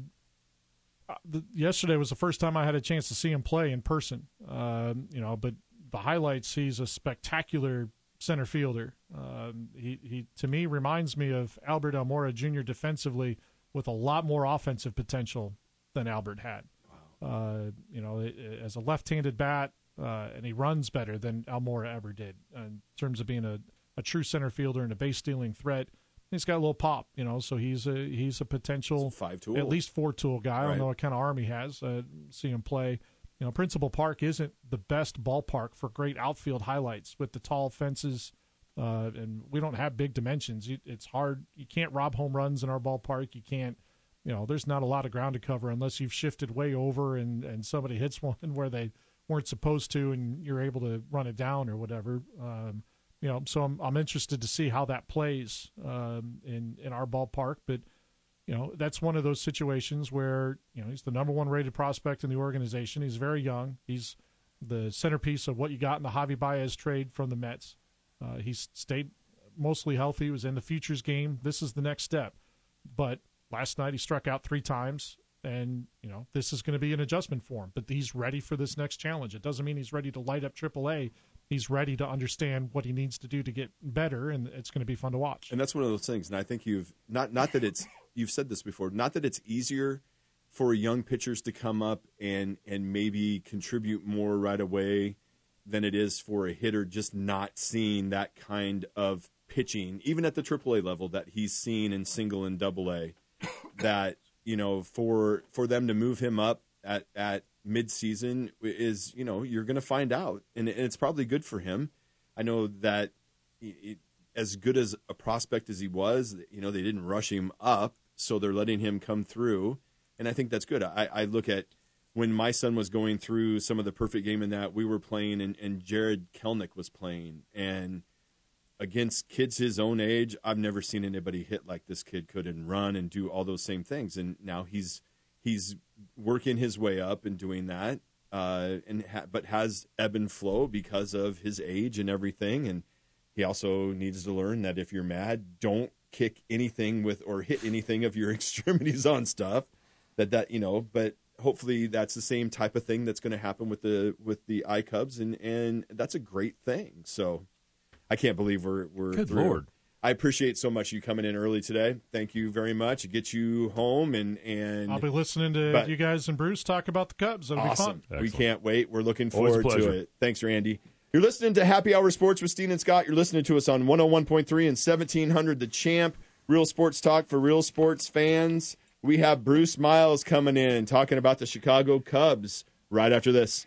The, yesterday was the first time I had a chance to see him play in person. Uh, you know, but the highlights, he's a spectacular center fielder. Uh, he, he, to me, reminds me of Albert Almora Junior defensively, with a lot more offensive potential than Albert had. Wow. Uh, you know, as a left-handed bat, uh, and he runs better than Almora ever did in terms of being a, a true center fielder and a base-stealing threat. He's got a little pop, you know, so he's a he's a potential a five tool, at least four tool guy. I don't right. know what kind of arm he has. Uh, see him play. You know, Principal Park isn't the best ballpark for great outfield highlights with the tall fences, uh, and we don't have big dimensions. You, it's hard. You can't rob home runs in our ballpark. You can't. You know, there's not a lot of ground to cover unless you've shifted way over and, and somebody hits one where they weren't supposed to, and you're able to run it down or whatever. Um, You know, so I'm I'm interested to see how that plays um, in in our ballpark. But you know, that's one of those situations where, you know, he's the number one rated prospect in the organization. He's very young. He's the centerpiece of what you got in the Javi Baez trade from the Mets. Uh, he's stayed mostly healthy. He was in the futures game. This is the next step. But last night he struck out three times, and you know, this is going to be an adjustment for him. But he's ready for this next challenge. It doesn't mean he's ready to light up triple A. He's ready to understand what he needs to do to get better, and it's going to be fun to watch. And that's one of those things. And I think you've not not that it's you've said this before. Not that it's easier for young pitchers to come up and and maybe contribute more right away than it is for a hitter just not seeing that kind of pitching, even at the triple A level, that he's seen in single and double A. That, you know, for for them to move him up at at mid-season is, you know, you're going to find out, and it's probably good for him. I know that it, as good as a prospect as he was, you know, they didn't rush him up, so they're letting him come through, and I think that's good. I, I look at when my son was going through some of the perfect game in that we were playing, and, and Jared Kelnick was playing, and against kids his own age, I've never seen anybody hit like this kid could and run and do all those same things, and now he's He's working his way up and doing that, uh, and ha- but has ebb and flow because of his age and everything. And he also needs to learn that if you're mad, don't kick anything with or hit anything of your extremities on stuff. That that you know, but hopefully that's the same type of thing that's going to happen with the with the iCubs, and and that's a great thing. So I can't believe we're we're good through. Lord. I appreciate so much you coming in early today. Thank you very much. It gets you home, and, and I'll be listening to but, you guys and Bruce talk about the Cubs. That'll awesome. be fun. We can't wait. We're looking Always forward a pleasure. to it. Thanks, Randy. You're listening to Happy Hour Sports with Steen and Scott. You're listening to us on one oh one point three and seventeen hundred The Champ. Real sports talk for real sports fans. We have Bruce Miles coming in talking about the Chicago Cubs right after this.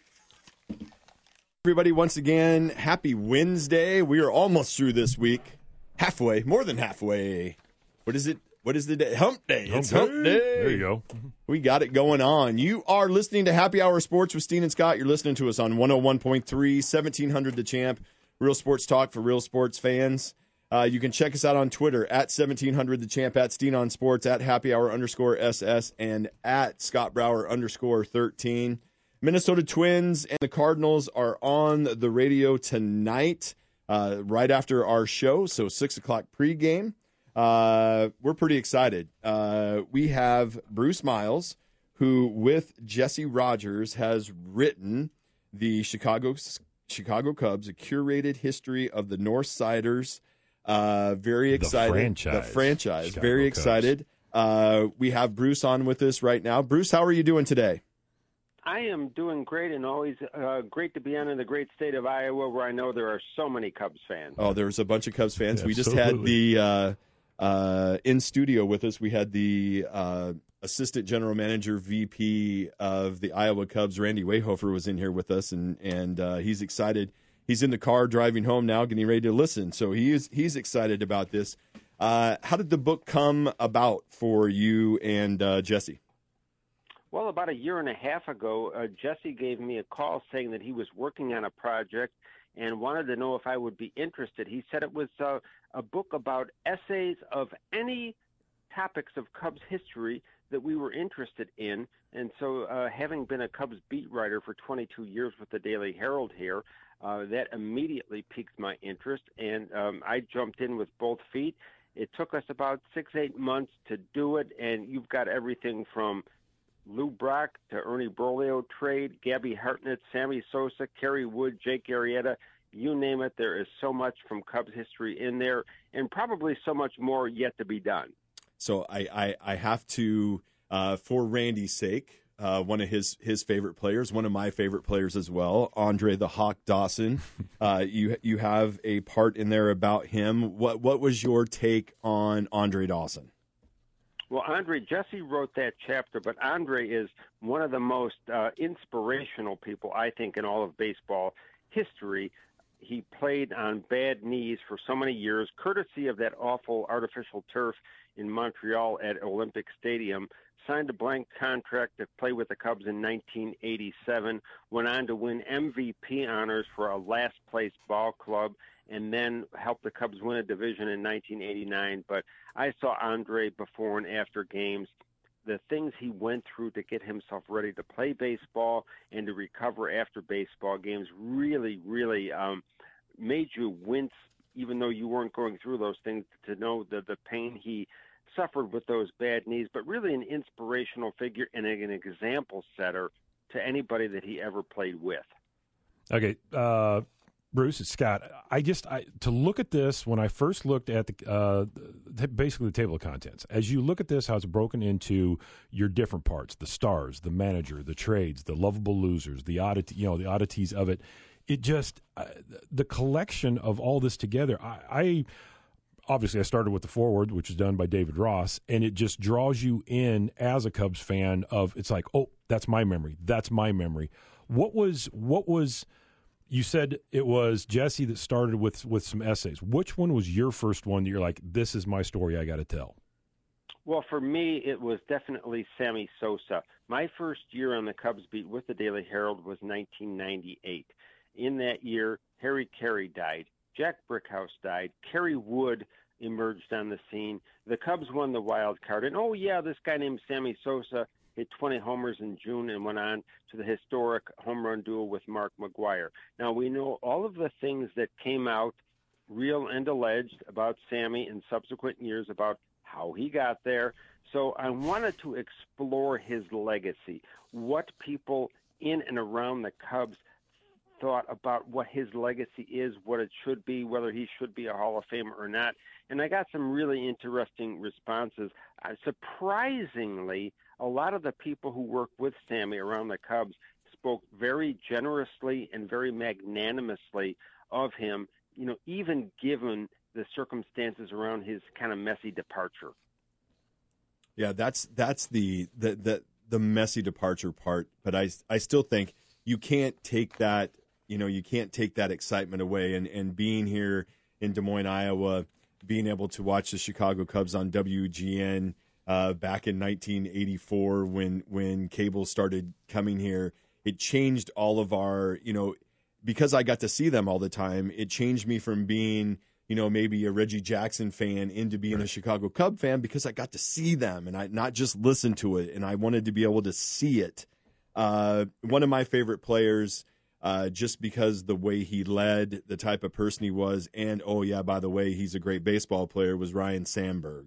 Everybody, once again, happy Wednesday. We are almost through this week. Halfway, more than halfway. What is it? What is the day? Hump day. It's hump day. There you go. We got it going on. You are listening to Happy Hour Sports with Steen and Scott. You're listening to us on one oh one point three, seventeen hundred The Champ. Real sports talk for real sports fans. Uh, you can check us out on Twitter at seventeen hundred the champ, at Steen on Sports, at Happy Hour underscore S S, and at Scott Brower underscore thirteen. Minnesota Twins and the Cardinals are on the radio tonight, uh, right after our show, so six o'clock pregame. Uh, we're pretty excited. Uh, we have Bruce Miles, who with Jesse Rogers has written the Chicago Chicago Cubs, a curated history of the North Siders. Uh, very excited. The franchise. The franchise. Chicago very Cubs. excited. Uh, we have Bruce on with us right now. Bruce, how are you doing today? I am doing great, and always uh, great to be on in the great state of Iowa, where I know there are so many Cubs fans. Oh, there's a bunch of Cubs fans. Yeah, we just absolutely. had the uh, uh, in studio with us. We had the uh, assistant general manager, V P of the Iowa Cubs, Randy Wayhofer, was in here with us, and and uh, he's excited. He's in the car driving home now, getting ready to listen. So he is he's excited about this. Uh, how did the book come about for you and uh, Jesse? Well, about a year and a half ago, uh, Jesse gave me a call saying that he was working on a project and wanted to know if I would be interested. He said it was uh, a book about essays of any topics of Cubs history that we were interested in. And so uh, having been a Cubs beat writer for twenty-two years with the Daily Herald here, uh, that immediately piqued my interest, and um, I jumped in with both feet. It took us about six, eight months to do it, and you've got everything from Lou Brock to Ernie Broglio trade, Gabby Hartnett, Sammy Sosa, Kerry Wood, Jake Arrieta, you name it. There is so much from Cubs history in there, and probably so much more yet to be done. So I, I, I have to, uh, for Randy's sake, uh, one of his, his favorite players, one of my favorite players as well, Andre the Hawk Dawson. Uh, you you have a part in there about him. What what was your take on Andre Dawson? Well, Andre, Jesse wrote that chapter, but Andre is one of the most uh, inspirational people, I think, in all of baseball history. He played on bad knees for so many years, courtesy of that awful artificial turf in Montreal at Olympic Stadium, signed a blank contract to play with the Cubs in nineteen eighty-seven, went on to win M V P honors for a last-place ball club, and then helped the Cubs win a division in nineteen eighty-nine. But I saw Andre before and after games. The things he went through to get himself ready to play baseball and to recover after baseball games really, really um, made you wince, even though you weren't going through those things, to know the, the pain he suffered with those bad knees, but really an inspirational figure and an example setter to anybody that he ever played with. Okay, uh, Bruce, it's Scott. I just I, to look at this when I first looked at the, uh, the basically the table of contents. As you look at this, how it's broken into your different parts: the stars, the manager, the trades, the lovable losers, the oddity, you know, the oddities of it. It just uh, the collection of all this together. I, I obviously I started with the foreword, which is done by David Ross, and it just draws you in as a Cubs fan. Of it's like, oh, that's my memory. That's my memory. What was what was You said it was Jesse that started with, with some essays. Which one was your first one that you're like, this is my story I got to tell? Well, for me, it was definitely Sammy Sosa. My first year on the Cubs beat with the Daily Herald was nineteen ninety-eight. In that year, Harry Carey died. Jack Brickhouse died. Kerry Wood emerged on the scene. The Cubs won the wild card. And, oh, yeah, this guy named Sammy Sosa hit twenty homers in June and went on to the historic home run duel with Mark McGwire. Now, we know all of the things that came out, real and alleged, about Sammy in subsequent years, about how he got there. So I wanted to explore his legacy, what people in and around the Cubs thought about what his legacy is, what it should be, whether he should be a Hall of Famer or not. And I got some really interesting responses. Uh, surprisingly, a lot of the people who work with Sammy around the Cubs spoke very generously and very magnanimously of him, you know, even given the circumstances around his kind of messy departure. Yeah, that's that's the the the, the messy departure part. But I, I still think you can't take that, you know, you can't take that excitement away. And, and being here in Des Moines, Iowa, being able to watch the Chicago Cubs on W G N uh, back in nineteen eighty-four when when cable started coming here, it changed all of our, you know, because I got to see them all the time, it changed me from being, you know, maybe a Reggie Jackson fan into being a Chicago Cub fan because I got to see them and I not just listen to it, and I wanted to be able to see it. Uh, one of my favorite players, uh, just because the way he led, the type of person he was, and, oh, yeah, by the way, he's a great baseball player, was Ryne Sandberg.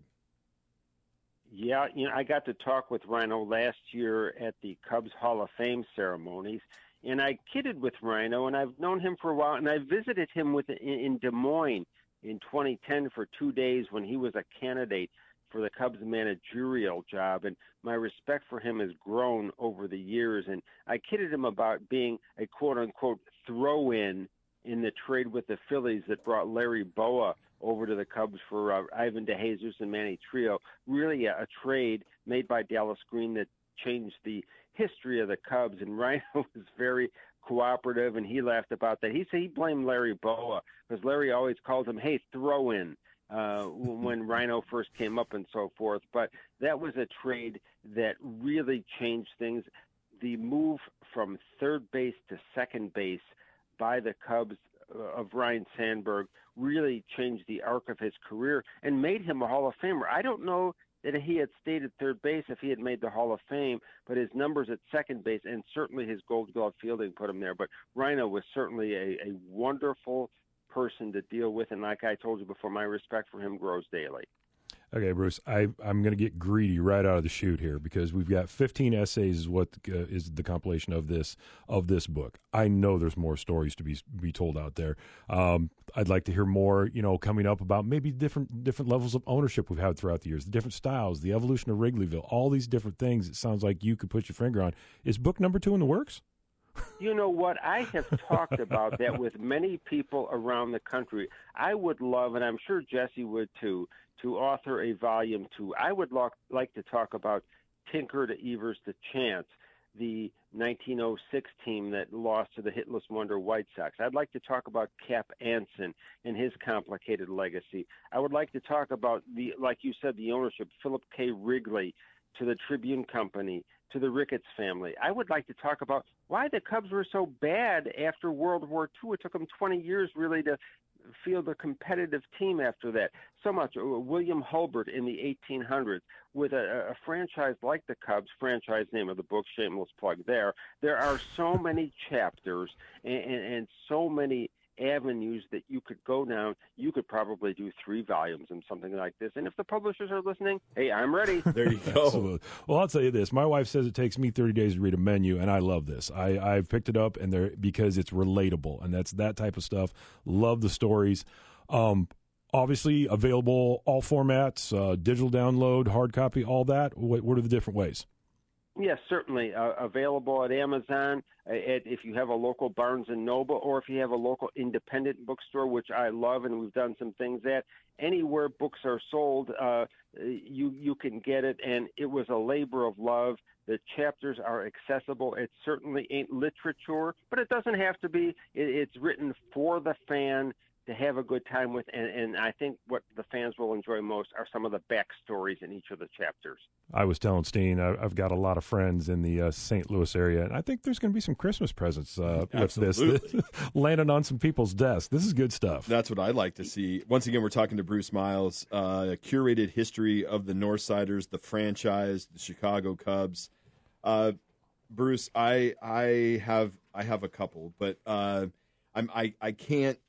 Yeah, you know, I got to talk with Rhino last year at the Cubs Hall of Fame ceremonies, and I kidded with Rhino, and I've known him for a while, and I visited him with in, in Des Moines in twenty ten for two days when he was a candidate for the Cubs managerial job, and my respect for him has grown over the years. And I kidded him about being a quote-unquote throw-in in the trade with the Phillies that brought Larry Bowa over to the Cubs for uh, Ivan DeJesus and Manny Trio. Really a, a trade made by Dallas Green that changed the history of the Cubs, and Rhino was very cooperative, and he laughed about that. He said he blamed Larry Bowa because Larry always called him, hey, throw in, uh, when Rhino first came up and so forth. But that was a trade that really changed things. The move from third base to second base by the Cubs uh, of Ryne Sandberg really changed the arc of his career and made him a Hall of Famer. I don't know that he had stayed at third base if he had made the Hall of Fame, but his numbers at second base and certainly his Gold Glove fielding put him there. But Rhino was certainly a, a wonderful person to deal with, and like I told you before, my respect for him grows daily. Okay, Bruce, I, I'm going to get greedy right out of the chute here because we've got fifteen essays is what uh, is the compilation of this of this book. I know there's more stories to be be told out there. Um, I'd like to hear more, you know, coming up about maybe different different levels of ownership we've had throughout the years, the different styles, the evolution of Wrigleyville, all these different things. It sounds like you could put your finger on. Is book number two in the works? You know what? I have talked about that with many people around the country. I would love, and I'm sure Jesse would too, to author a volume two. I would lo- like to talk about Tinker to Evers to Chance, the nineteen oh six team that lost to the hitless wonder White Sox. I'd like to talk about Cap Anson and his complicated legacy. I would like to talk about, the, like you said, the ownership, Philip K. Wrigley, to the Tribune Company, to the Ricketts family. I would like to talk about why the Cubs were so bad after World War Two. It took them twenty years really to field a competitive team after that. So much. William Hulbert in the eighteen hundreds with a, a franchise like the Cubs, franchise name of the book, shameless plug there. There are so many chapters and, and, and so many avenues that you could go down. You could probably do three volumes and something like this. And if the publishers are listening, hey, I'm ready. There you go. Absolutely. Well, I'll tell you this. My wife says it takes me thirty days to read a menu, and I love this. I, I've picked it up and there because it's relatable, and that's that type of stuff. Love the stories. Um, obviously, available all formats, uh, digital download, hard copy, all that. What, what are the different ways? Yes, certainly. Uh, available at Amazon, uh, at, if you have a local Barnes and Noble, or if you have a local independent bookstore, which I love, and we've done some things at. Anywhere books are sold, uh, you you can get it, and it was a labor of love. The chapters are accessible. It certainly ain't literature, but it doesn't have to be. It, it's written for the fan to have a good time with, and, and I think what the fans will enjoy most are some of the backstories in each of the chapters. I was telling Steen, I, I've got a lot of friends in the uh, Saint Louis area, and I think there's going to be some Christmas presents uh, with this landing on some people's desks. This is good stuff. That's what I'd like to see. Once again, we're talking to Bruce Miles, uh, a curated history of the Northsiders, the franchise, the Chicago Cubs. Uh, Bruce, I I have I have a couple, but uh, I'm I I can't.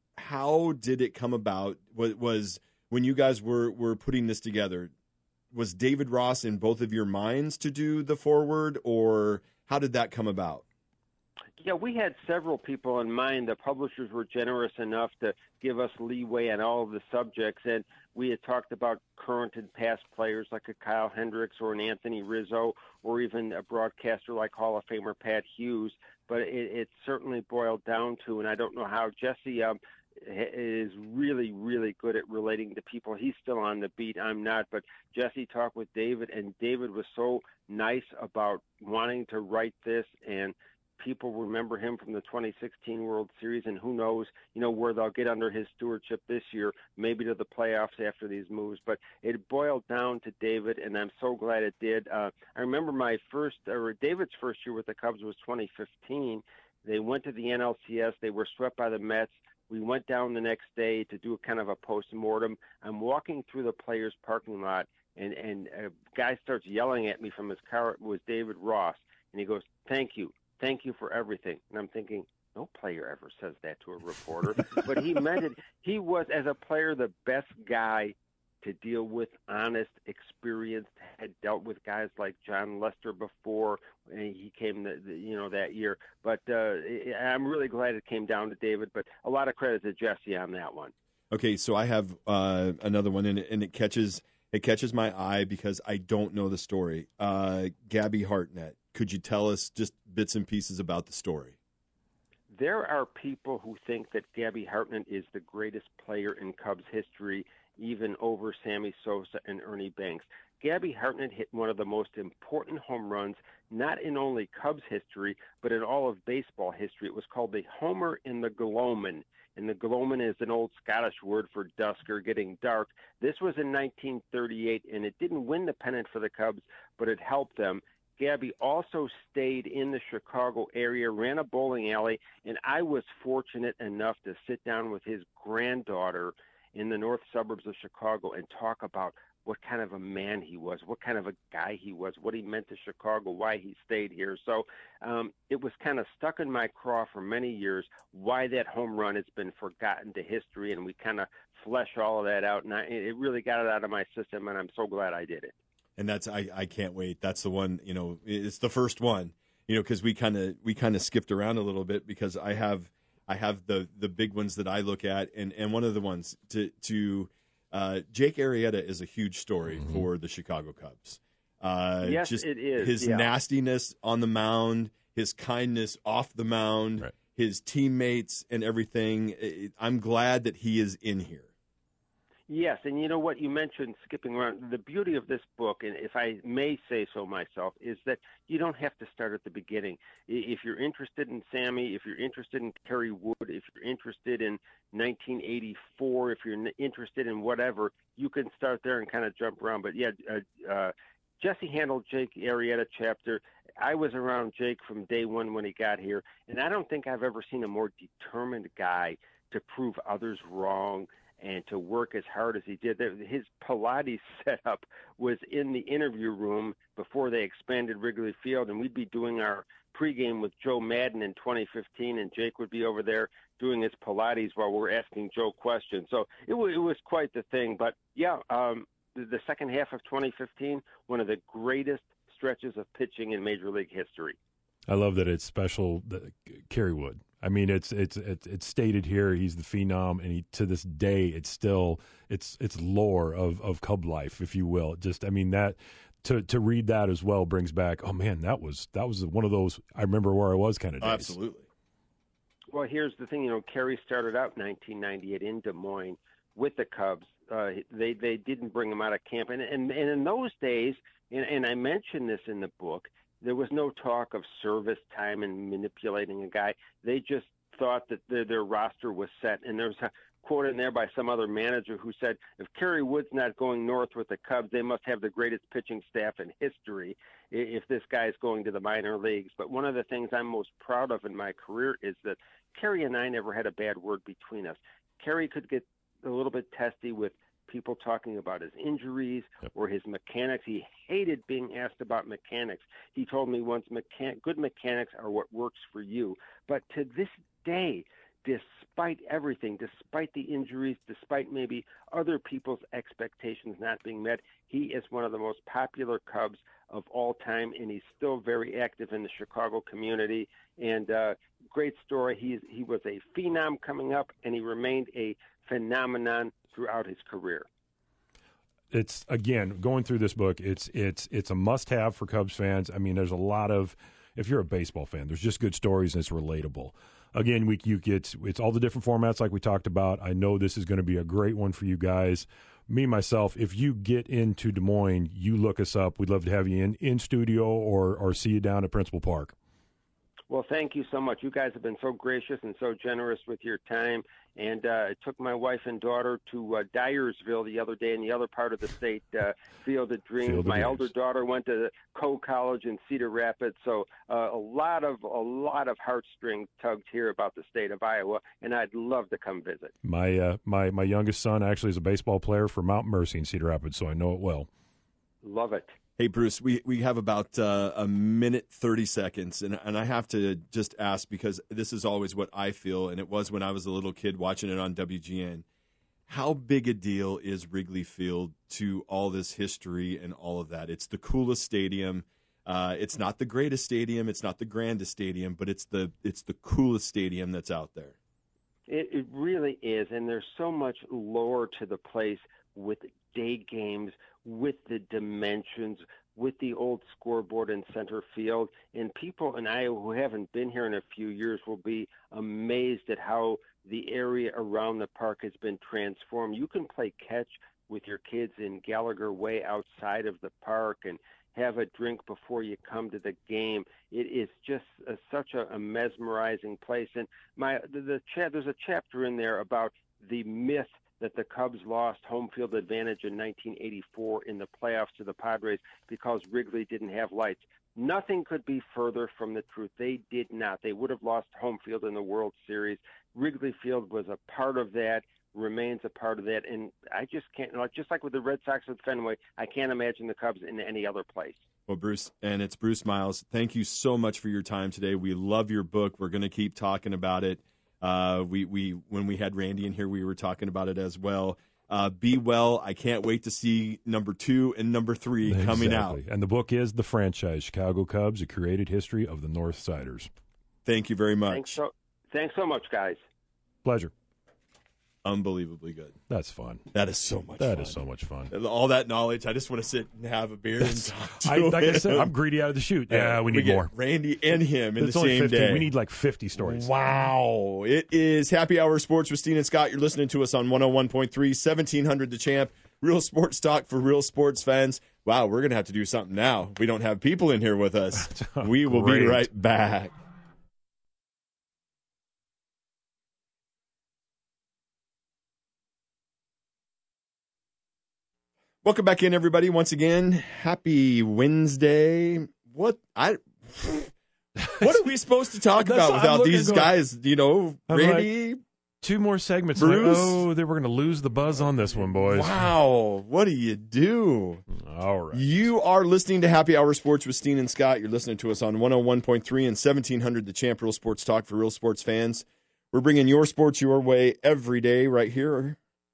How did it come about? Was, was when you guys were, were putting this together, was David Ross in both of your minds to do the forward, or how did that come about? Yeah, we had several people in mind. The publishers were generous enough to give us leeway on all of the subjects, and we had talked about current and past players like a Kyle Hendricks or an Anthony Rizzo, or even a broadcaster like Hall of Famer Pat Hughes. But it, it certainly boiled down to, and I don't know how, Jesse um, is really, really good at relating to people. He's still on the beat. I'm not. But Jesse talked with David, and David was so nice about wanting to write this, and people remember him from the twenty sixteen World Series, and who knows, you know, where they'll get under his stewardship this year, maybe to the playoffs after these moves. But it boiled down to David, and I'm so glad it did. Uh, I remember my first, or David's first year with the Cubs was twenty fifteen. They went to the N L C S. They were swept by the Mets. We went down the next day to do a kind of a post-mortem. I'm walking through the players' parking lot, and, and a guy starts yelling at me from his car. It was David Ross, and he goes, "Thank you. Thank you for everything." And I'm thinking, no player ever says that to a reporter. But he meant it. He was, as a player, the best guy to deal with, honest, experienced, had dealt with guys like John Lester before, and he came, the, the, you know, that year. But uh, I'm really glad it came down to David, but a lot of credit to Jesse on that one. Okay, so I have uh, another one, and it, and it catches it catches my eye because I don't know the story. Uh, Gabby Hartnett, could you tell us just bits and pieces about the story? There are people who think that Gabby Hartnett is the greatest player in Cubs history, even over Sammy Sosa and Ernie Banks. Gabby Hartnett hit one of the most important home runs, not in only Cubs history, but in all of baseball history. It was called the Homer in the Gloamin', and the Gloamin' is an old Scottish word for dusk or getting dark. This was in nineteen thirty-eight, and it didn't win the pennant for the Cubs, but it helped them. Gabby also stayed in the Chicago area, ran a bowling alley, and I was fortunate enough to sit down with his granddaughter in the north suburbs of Chicago and talk about what kind of a man he was, what kind of a guy he was, what he meant to Chicago, why he stayed here. So um, it was kind of stuck in my craw for many years, why that home run has been forgotten to history, and we kind of flesh all of that out, and I, it really got it out of my system, and I'm so glad I did it. And that's I, I can't wait. That's the one, you know, it's the first one, you know, because we kind of we kind of skipped around a little bit because I have I have the the big ones that I look at, and, and one of the ones to to uh, Jake Arrieta is a huge story mm-hmm. for the Chicago Cubs. Uh, yes, just it is. His yeah. nastiness on the mound, his kindness off the mound, right. his teammates, and everything. It, I'm glad that he is in here. Yes, and you know what you mentioned, skipping around. The beauty of this book, and if I may say so myself, is that you don't have to start at the beginning. If you're interested in Sammy, if you're interested in Kerry Wood, if you're interested in nineteen eighty-four, if you're interested in whatever, you can start there and kind of jump around. But yeah, uh, uh, Jesse handled Jake Arrieta chapter. I was around Jake from day one when he got here, and I don't think I've ever seen a more determined guy to prove others wrong and to work as hard as he did. His Pilates setup was in the interview room before they expanded Wrigley Field, and we'd be doing our pregame with Joe Madden in twenty fifteen, and Jake would be over there doing his Pilates while we're asking Joe questions. So it, w- it was quite the thing. But, yeah, um, the, the second half of twenty fifteen, one of the greatest stretches of pitching in Major League history. I love that it's special, the, Kerry Wood. I mean, it's it's it's it's stated here he's the phenom, and he, to this day it's still it's it's lore of, of Cub life, if you will. Just I mean that to to read that as well brings back, oh man, that was that was one of those I remember where I was kind of days. Absolutely. Well, here's the thing, you know, Kerry started out in nineteen ninety-eight in Des Moines with the Cubs. Uh, they they didn't bring him out of camp, and and, and in those days, and, and I mentioned this in the book. There was no talk of service time and manipulating a guy. They just thought that their, their roster was set. And there was a quote in there by some other manager who said, if Kerry Wood's not going north with the Cubs, they must have the greatest pitching staff in history if this guy's going to the minor leagues. But one of the things I'm most proud of in my career is that Kerry and I never had a bad word between us. Kerry could get a little bit testy with people talking about his injuries yep. or his mechanics. He hated being asked about mechanics. He told me once, Mechan- good mechanics are what works for you. But to this day, despite everything, despite the injuries, despite maybe other people's expectations not being met, he is one of the most popular Cubs of all time, and he's still very active in the Chicago community. And uh, great story. He's, he was a phenom coming up, and he remained a phenomenon throughout his career. It's again going through this book. It's it's it's a must-have for Cubs fans. I mean, there's a lot of if you're a baseball fan, there's just good stories and it's relatable. Again, we you get it's all the different formats like we talked about. I know this is going to be a great one for you guys. Me myself, if you get into Des Moines, you look us up. We'd love to have you in in studio or or see you down at Principal Park. Well, thank you so much. You guys have been so gracious and so generous with your time. And uh, I took my wife and daughter to uh, Dyersville the other day in the other part of the state, uh, Field of Dreams. Field of my Dreams. elder daughter went to Coe College in Cedar Rapids. So uh, a lot of a lot of heartstrings tugged here about the state of Iowa, and I'd love to come visit. My uh, my my youngest son actually is a baseball player for Mount Mercy in Cedar Rapids, so I know it well. Love it. Hey, Bruce, we, we have about uh, a minute, thirty seconds, and, and I have to just ask, because this is always what I feel, and it was when I was a little kid watching it on W G N. How big a deal is Wrigley Field to all this history and all of that? It's the coolest stadium. Uh, it's not the greatest stadium. It's not the grandest stadium, but it's the it's the coolest stadium that's out there. It, it really is, and there's so much lore to the place with day games, with the dimensions, with the old scoreboard in center field. And people in Iowa who haven't been here in a few years will be amazed at how the area around the park has been transformed. You can play catch with your kids in Gallagher Way outside of the park and have a drink before you come to the game. It is just a, such a, a mesmerizing place. And my the, the cha- there's a chapter in there about the myth that the Cubs lost home field advantage in nineteen eighty-four in the playoffs to the Padres because Wrigley didn't have lights. Nothing could be further from the truth. They did not. They would have lost home field in the World Series. Wrigley Field was a part of that, remains a part of that, and I just can't, like just like with the Red Sox with Fenway, I can't imagine the Cubs in any other place. Well, Bruce, and it's Bruce Miles. Thank you so much for your time today. We love your book. We're going to keep talking about it. Uh, we, we when we had Randy in here, we were talking about it as well. Uh, be well. I can't wait to see number two and number three Exactly. coming out. And the book is The Franchise, Chicago Cubs, A Curated History of the North Siders. Thank you very much. Thanks so, thanks so much, guys. Pleasure. Unbelievably good. That's fun. That is so much That fun. is so much fun. All that knowledge, I just want to sit and have a beer and talk to I, like him. I said, I'm greedy out of the chute. Yeah, we need get more. Randy and him in It's the only same fifty. day. We need like fifty stories. Wow. It is Happy Hour Sports with Steen and Scott. You're listening to us on one oh one point three, seventeen hundred The Champ. Real sports talk for real sports fans. Wow, we're going to have to do something now. We don't have people in here with us. We will Great. be right back. Welcome back in, everybody. Once again, happy Wednesday. What I what are we supposed to talk That's about what I'm without looking these going- guys? You know, I'm Randy. Two more segments. Bruce? Like, oh, they were going to lose the buzz on this one, boys. Wow, what do you do? All right. You are listening to Happy Hour Sports with Steen and Scott. You're listening to us on one oh one point three and seventeen hundred The Champ, Real Sports Talk for real sports fans. We're bringing your sports your way every day right here.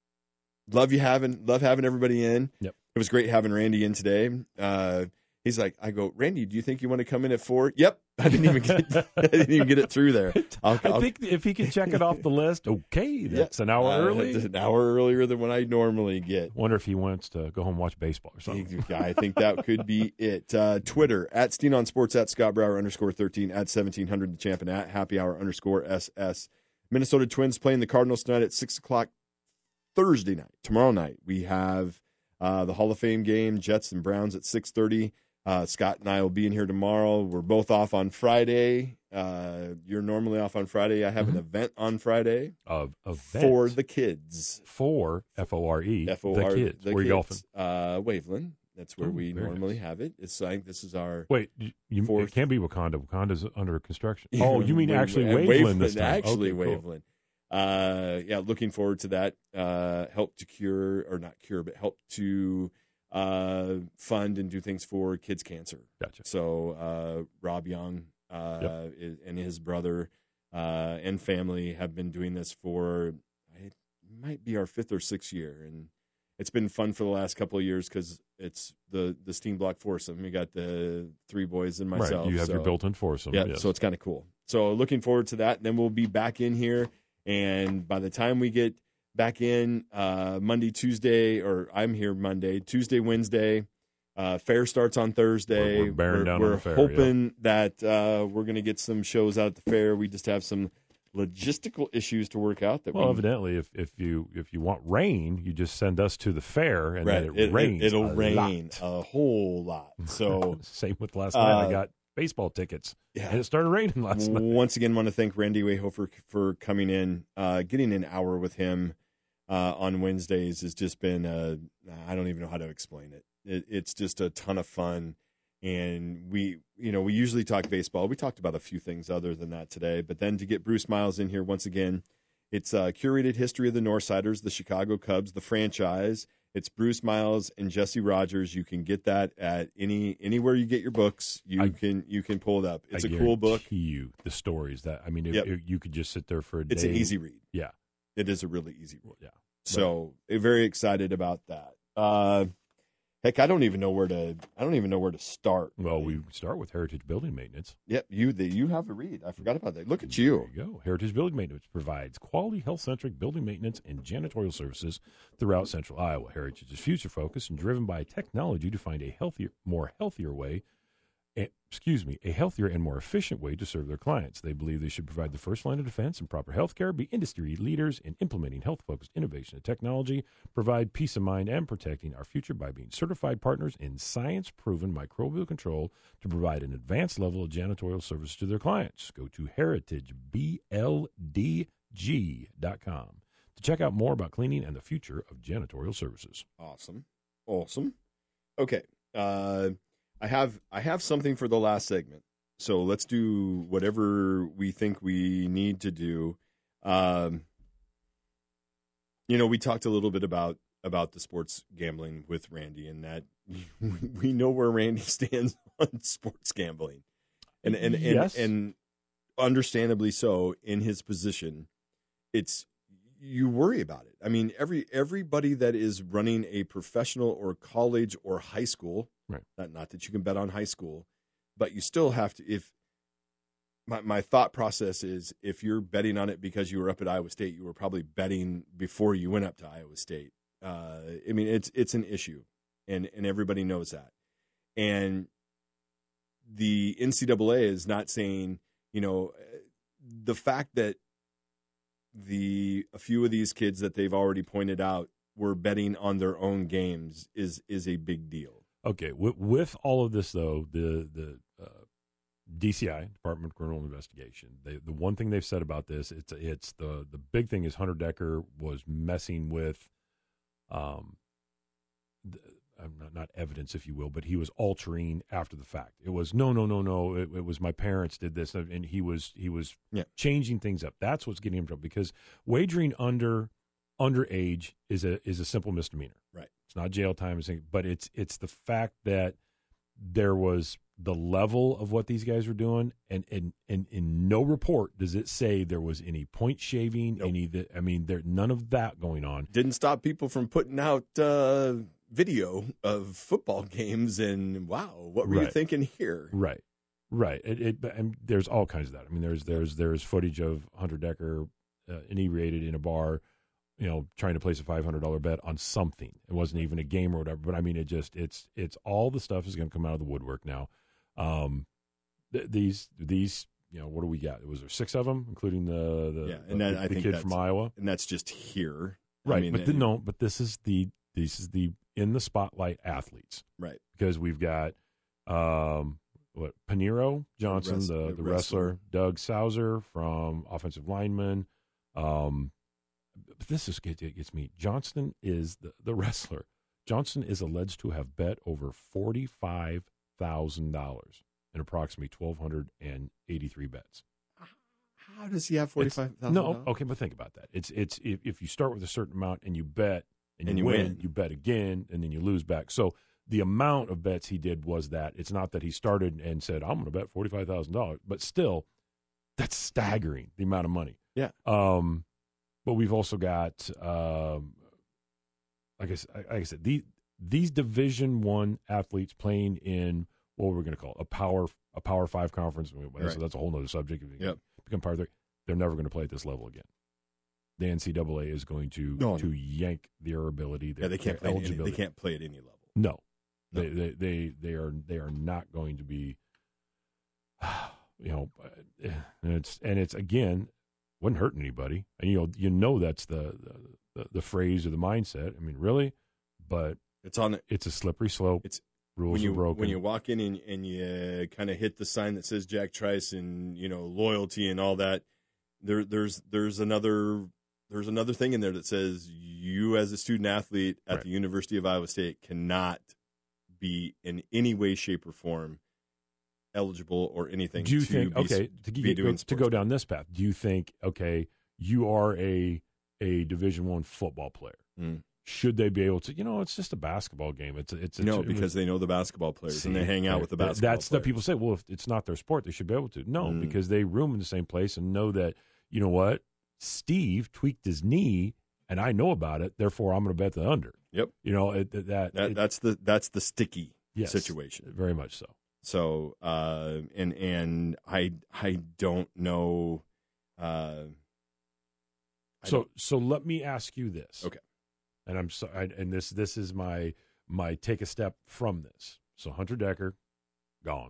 Love you having love having everybody in. Yep. It was great having Randy in today. Uh, he's like, I go, Randy, do you think you want to come in at four? Yep. I didn't even get I didn't even get it through there. I'll, I I'll, think if he can check it off the list, okay, that's an hour uh, early. it's an hour earlier than what I normally get. Wonder if he wants to go home and watch baseball or something. I think that could be it. Uh, Twitter, at Steen on Sports, at Scott Brower underscore thirteen, at seventeen hundred The Champ, and at Happy Hour underscore S S. Minnesota Twins playing the Cardinals tonight at six o'clock Thursday night. Tomorrow night, we have uh, the Hall of Fame game, Jets and Browns at six thirty. Uh, Scott and I will be in here tomorrow. We're both off on Friday. Uh, you're normally off on Friday. I have Mm-hmm. an event on Friday Of event. for the kids. For F O R E, F O R, the kids. the Where are you golfing? kids. Uh, Waveland. That's where Oh, we very normally nice. have it. It's I think this is our Wait, you, you, Fourth. it can't be Wakanda. Wakanda's under construction. Oh, you mean actually Waveland, Waveland this time? Actually, Okay, cool. Waveland. Uh, yeah, looking forward to that. Uh, help to cure, or not cure, but help to uh, fund and do things for kids' cancer. Gotcha. So uh, Rob Young uh, Yep. is, and his brother uh, and family have been doing this for it might be our fifth or sixth year, and it's been fun for the last couple of years because it's the the Steam Block foursome. We got the three boys and myself. Right, you have your so- built-in foursome. yeah, yes. so it's kind of cool. So looking forward to that. Then we'll be back in here, and by the time we get back in uh, Monday, Tuesday, or I'm here Monday, Tuesday, Wednesday. Uh, fair starts on Thursday. We're- we're bearing down on we're the fair, hoping that uh, we're going to get some shows out at the fair. We just have some logistical issues to work out. That Well, we, evidently, if, if you if you want rain, you just send us to the fair, and right, then it, it, rains. It, will a rain lot. a whole lot. So Same with last night. I Uh, got baseball tickets. Yeah. And it started raining last night. Once again, want to thank Randy Wayhofer for, for coming in. Uh, getting an hour with him uh, on Wednesdays has just been, uh, I don't even know how to explain it. it. It's just a ton of fun. And we, you know, we usually talk baseball. We talked about a few things other than that today. But then to get Bruce Miles in here once again, it's a curated history of the Northsiders, the Chicago Cubs, the franchise. It's Bruce Miles and Jesse Rogers. You can get that at any anywhere you get your books. You I, can you can pull it up. It's I a cool book. You the stories that I mean, it, yep. it, you could just sit there for a it's day. It's an easy read. Yeah, it is a really easy read. Yeah, so but, very excited about that. Uh, heck, I don't even know where to. I don't even know where to start. Well, we start with Heritage Building Maintenance. Yep, you the, you have a read. I forgot about that. Look at you. There you go. Heritage Building Maintenance provides quality, health-centric building maintenance and janitorial services throughout Central Iowa. Heritage is future-focused and driven by technology to find a healthier, more healthier way. Excuse me, a healthier and more efficient way to serve their clients. They believe they should provide the first line of defense in proper health care, be industry leaders in implementing health-focused innovation and technology, provide peace of mind, and protecting our future by being certified partners in science-proven microbial control to provide an advanced level of janitorial service to their clients. Go to heritage b l d g dot com to check out more about cleaning and the future of janitorial services. Awesome. Awesome. Okay. Uh... I have I have something for the last segment, so let's do whatever we think we need to do. Um, you know, we talked a little bit about about the sports gambling with Randy, and that we know where Randy stands on sports gambling, and and and, yes. and, and understandably so in his position. It's you worry about it. I mean, every everybody that is running a professional or college or high school. Right. Not, not that you can bet on high school, but you still have to. If my my thought process is, if you're betting on it because you were up at Iowa State, you were probably betting before you went up to Iowa State. Uh, I mean, it's it's an issue, and and everybody knows that. And the N C double A is not saying, you know, the fact that the a few of these kids that they've already pointed out were betting on their own games is is a big deal. Okay, with, with all of this, though, the the uh, D C I, Department of Criminal Investigation, they, the one thing they've said about this, it's it's the the big thing is Hunter Decker was messing with, um, the, not not evidence, if you will, but he was altering after the fact. It was no, no, no, no. It, it was my parents did this, and he was he was yeah. changing things up. That's what's getting him in trouble because wagering under underage is a is a simple misdemeanor. Right. It's not jail time, but it's it's the fact that there was the level of what these guys were doing, and and, and in no report does it say there was any point shaving, nope. any that I mean, there none of that going on. Didn't stop people from putting out uh, video of football games, and wow, what were right. you thinking here? Right, right. It, it and there's all kinds of that. I mean, there's there's there's footage of Hunter Decker uh, inebriated in a bar. You know, trying to place a five hundred dollars bet on something. It wasn't even a game or whatever, but I mean, it just, it's, it's all the stuff is going to come out of the woodwork now. Um, th- these, these, you know, what do we got? It was there six of them, including the, the, yeah, and the, that, I the think kid from Iowa. And that's just here. Right. I mean, but the, no, but this is the, this is the in the spotlight athletes. Right. Because we've got, um, what, Paniro Johnson, the, the, the, the wrestler. wrestler, Doug Sauser from offensive lineman, um, but this is it gets me. Johnston is the, the wrestler. Johnston is alleged to have bet over forty-five thousand dollars in approximately twelve hundred eighty-three bets. How does he have forty-five thousand? No, okay, but think about that. It's it's if, if you start with a certain amount and you bet and, and you, you win, win, you bet again, and then you lose back. So the amount of bets he did was that. It's not that he started and said, "I'm going to bet forty-five thousand dollars," but still, that's staggering the amount of money. Yeah. Um. But we've also got, um, like, I, like I said, these, these Division One athletes playing in what we're going to call a power a Power Five conference. Right. So that's a whole other subject. If you yep. become part of it, they're never going to play at this level again. The N C double A is going to no, to no. yank their ability. Their, yeah, they can't play. Eligibility. Any, they can't play at any level. No, no. They, they they they are they are not going to be. You know, and it's and it's again. Wasn't hurting anybody, and you know, you know that's the, the the phrase or the mindset. I mean, really, but it's on. It's a slippery slope. It's Rules when you are broken. when you walk in and, and you kind of hit the sign that says Jack Trice and you know loyalty and all that, there there's there's another there's another thing in there that says you as a student athlete at Right. the University of Iowa State cannot be in any way, shape, or form eligible or anything. Do you to think be, okay to, be get, doing go, to go down this path? Do you think okay you are a a Division One football player? Mm. Should they be able to? You know, it's just a basketball game. It's a, it's a, no it because was, they know the basketball players see, and they hang out with the basketball. That's players. the people say. Well, if it's not their sport, they should be able to. No, Mm. because they room in the same place and know that you know what Steve tweaked his knee and I know about it. Therefore, I'm going to bet the under. Yep. You know it, that That, it, that's the that's the sticky yes, situation. Very much so. So uh, and and I I don't know. Uh, I So don't- so let me ask you this. Okay. And I'm so I, and this this is my my take a step from this. So Hunter Decker, gone.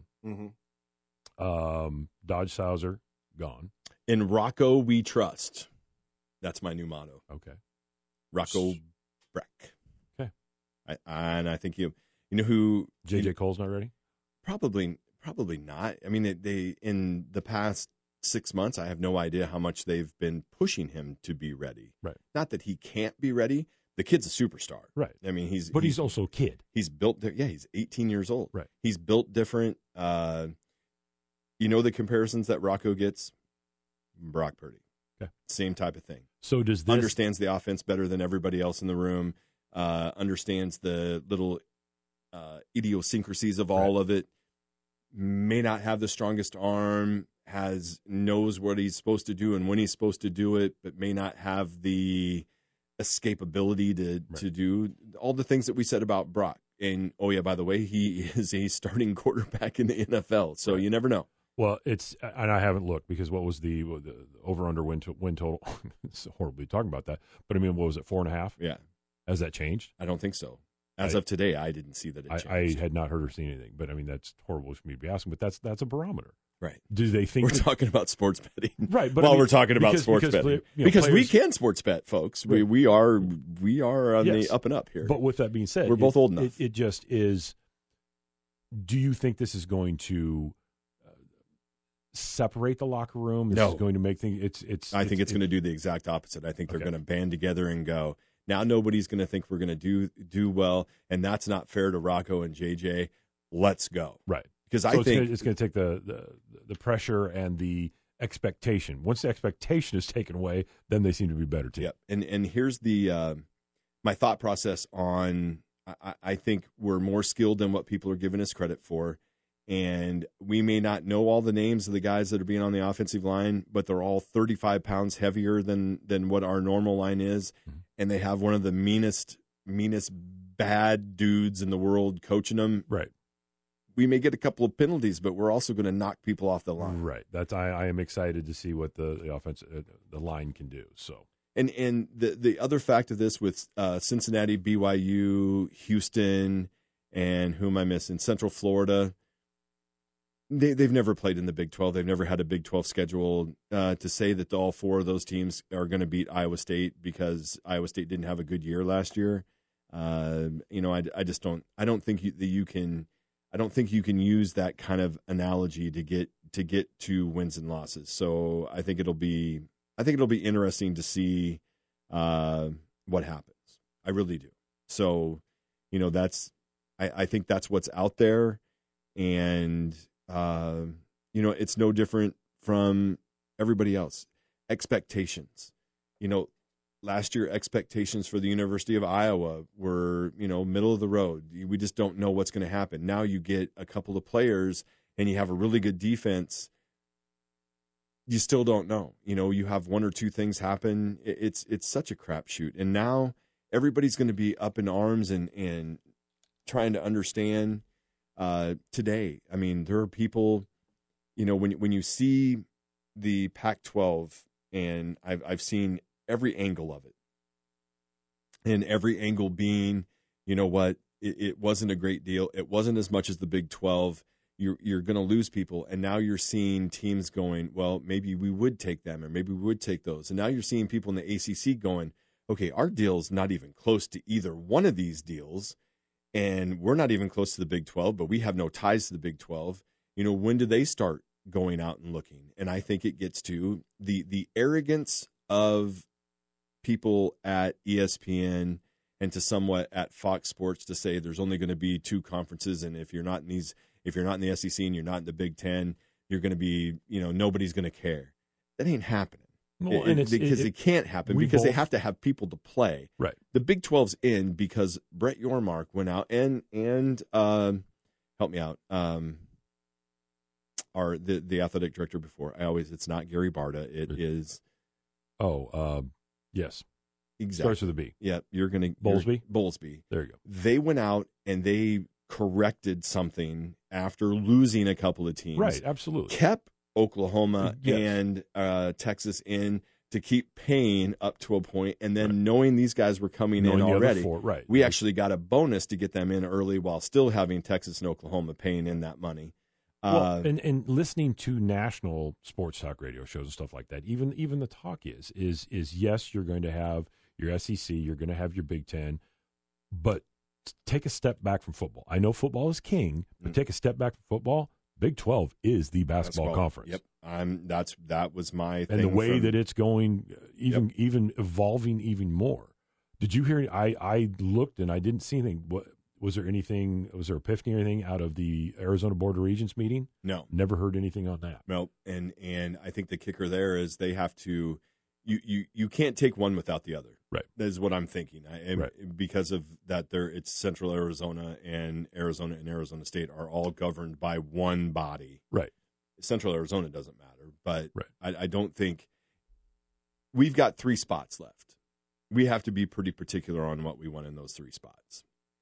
Um, Dodge Sauser, gone. in Rocco we trust. That's my new motto. Okay. Rocco S- Breck. Okay. I, and I think you you know who J J you- Cole's not ready? probably probably not. I mean they, they in the past six months I have no idea how much they've been pushing him to be ready. Right. Not that he can't be ready. The kid's a superstar. Right. I mean he's But he's also a kid. He's built. Di- yeah, he's eighteen years old. Right. He's built different. Uh, you know the comparisons that Rocco gets. Brock Purdy. Okay. Same type of thing. So does this Understands the offense better than everybody else in the room. Uh, understands the little uh, idiosyncrasies of all of it. May not have the strongest arm. Has knows what he's supposed to do and when he's supposed to do it, but may not have the escapability to Right. to do all the things that we said about Brock. And oh yeah, by the way, he is a starting quarterback in the N F L, so Right. you never know. Well, it's and I haven't looked because what was the, the over under win, to, win total? It's horribly talking about that, but I mean, what was it, four and a half? Yeah, Has that changed? I don't think so. As I- of today, I didn't see that it I, changed. I had not heard or seen anything, but I mean, that's horrible for me to be asking. But that's that's a barometer. right. Do they think We're that- talking about sports betting, right? But While I mean, we're talking about because- sports because, betting, you know, because we players- can sports bet, folks. We Right. we are we are on Yes. the up and up here. But with that being said, We're both it- old enough. It, it just is. Do you think this is going to uh, separate the locker room? This No. is going to make things. It's it's. I think it's going to do the exact opposite. I think they're Okay. going to band together and go, now nobody's going to think we're going to do do well, and that's not fair to Rocco and J J. Let's go. right. Because So I it's think gonna, it's going to take the, the the pressure and the expectation. Once the expectation is taken away, then they seem to be better too. Yep. And and here's the uh, my thought process on. I, I think we're more skilled than what people are giving us credit for, and we may not know all the names of the guys that are being on the offensive line, but they're all thirty-five pounds heavier than than what our normal line is, Mhm. and they have one of the meanest meanest bad dudes in the world coaching them. Right. We may get a couple of penalties, but we're also going to knock people off the line. Right. That's I, I am excited to see what the the offense uh, the line can do. So And and the the other fact of this with uh, Cincinnati, B Y U, Houston, and who am I missing? Central Florida. They they've never played in the Big twelve. They've never had a Big twelve schedule. Uh, to say that all four of those teams are going to beat Iowa State because Iowa State didn't have a good year last year, uh, you know, I, I just don't. I don't think you, that you can. I don't think you can use that kind of analogy to get to get to wins and losses. So I think it'll be. I think it'll be interesting to see uh, what happens. I really do. So, you know, that's I, I think that's what's out there, and uh, you know, it's no different from everybody else. Expectations, you know, last year expectations for the University of Iowa were, you know, middle of the road. We just don't know what's going to happen. Now you get a couple of players, and you have a really good defense. You still don't know. You know, you have one or two things happen. It's it's such a crapshoot. And now everybody's going to be up in arms and, and trying to understand uh, today. I mean, there are people, you know, when when you see the Pac twelve, and I've I've seen every angle of it, and every angle being, you know what, it, it wasn't a great deal. It wasn't as much as the Big twelve. You're you're going to lose people, and now you're seeing teams going, well, maybe we would take them, or maybe we would take those. And now you're seeing people in the A C C going, okay, our deal's not even close to either one of these deals, and we're not even close to the Big twelve, but we have no ties to the Big twelve. You know, when do they start going out and looking? And I think it gets to the the arrogance of people at E S P N and to somewhat at Fox Sports to say there's only going to be two conferences, and if you're not in these, if you're not in the S E C and you're not in the Big Ten, you're going to be, you know, nobody's going to care. That ain't happening. Well, it, and it's, because it, it can't happen because both, they have to have people to play. Right. The Big twelve's in because Brett Yormark went out and and um, help me out. Um, our the the athletic director before. I always it's not Gary Barta. It, it is. Oh, uh, yes. Exactly. Starts with a B. Yeah, you're gonna Bowlesby. You're, Bowlesby. There you go. They went out and they corrected something after losing a couple of teams. Right. Absolutely. Kept Oklahoma yes. and uh, Texas in to keep paying up to a point, and then right. knowing these guys were coming knowing in already, four, right. we actually got a bonus to get them in early while still having Texas and Oklahoma paying in that money. Well, uh, and, and listening to national sports talk radio shows and stuff like that, even even the talk is is is yes, you're going to have your S E C, you're going to have your Big Ten, but take a step back from football. I know football is king, but mm-hmm. take a step back from football. Big twelve is the basketball, basketball conference. Yep, I'm. That's that was my and thing the way from, that it's going, even yep. even evolving even more. Did you hear? I I looked and I didn't see anything. What was there anything? Was there epiphany or anything out of the Arizona Board of Regents meeting? No, never heard anything on that. No, and and I think the kicker there is they have to. You, you, you can't take one without the other. Right. That is what I'm thinking. I, and right. Because of that, there it's Central Arizona and Arizona and Arizona State are all governed by one body. Right. Central Arizona doesn't matter, but right. I, I don't think we've got three spots left. We have to be pretty particular on what we want in those three spots.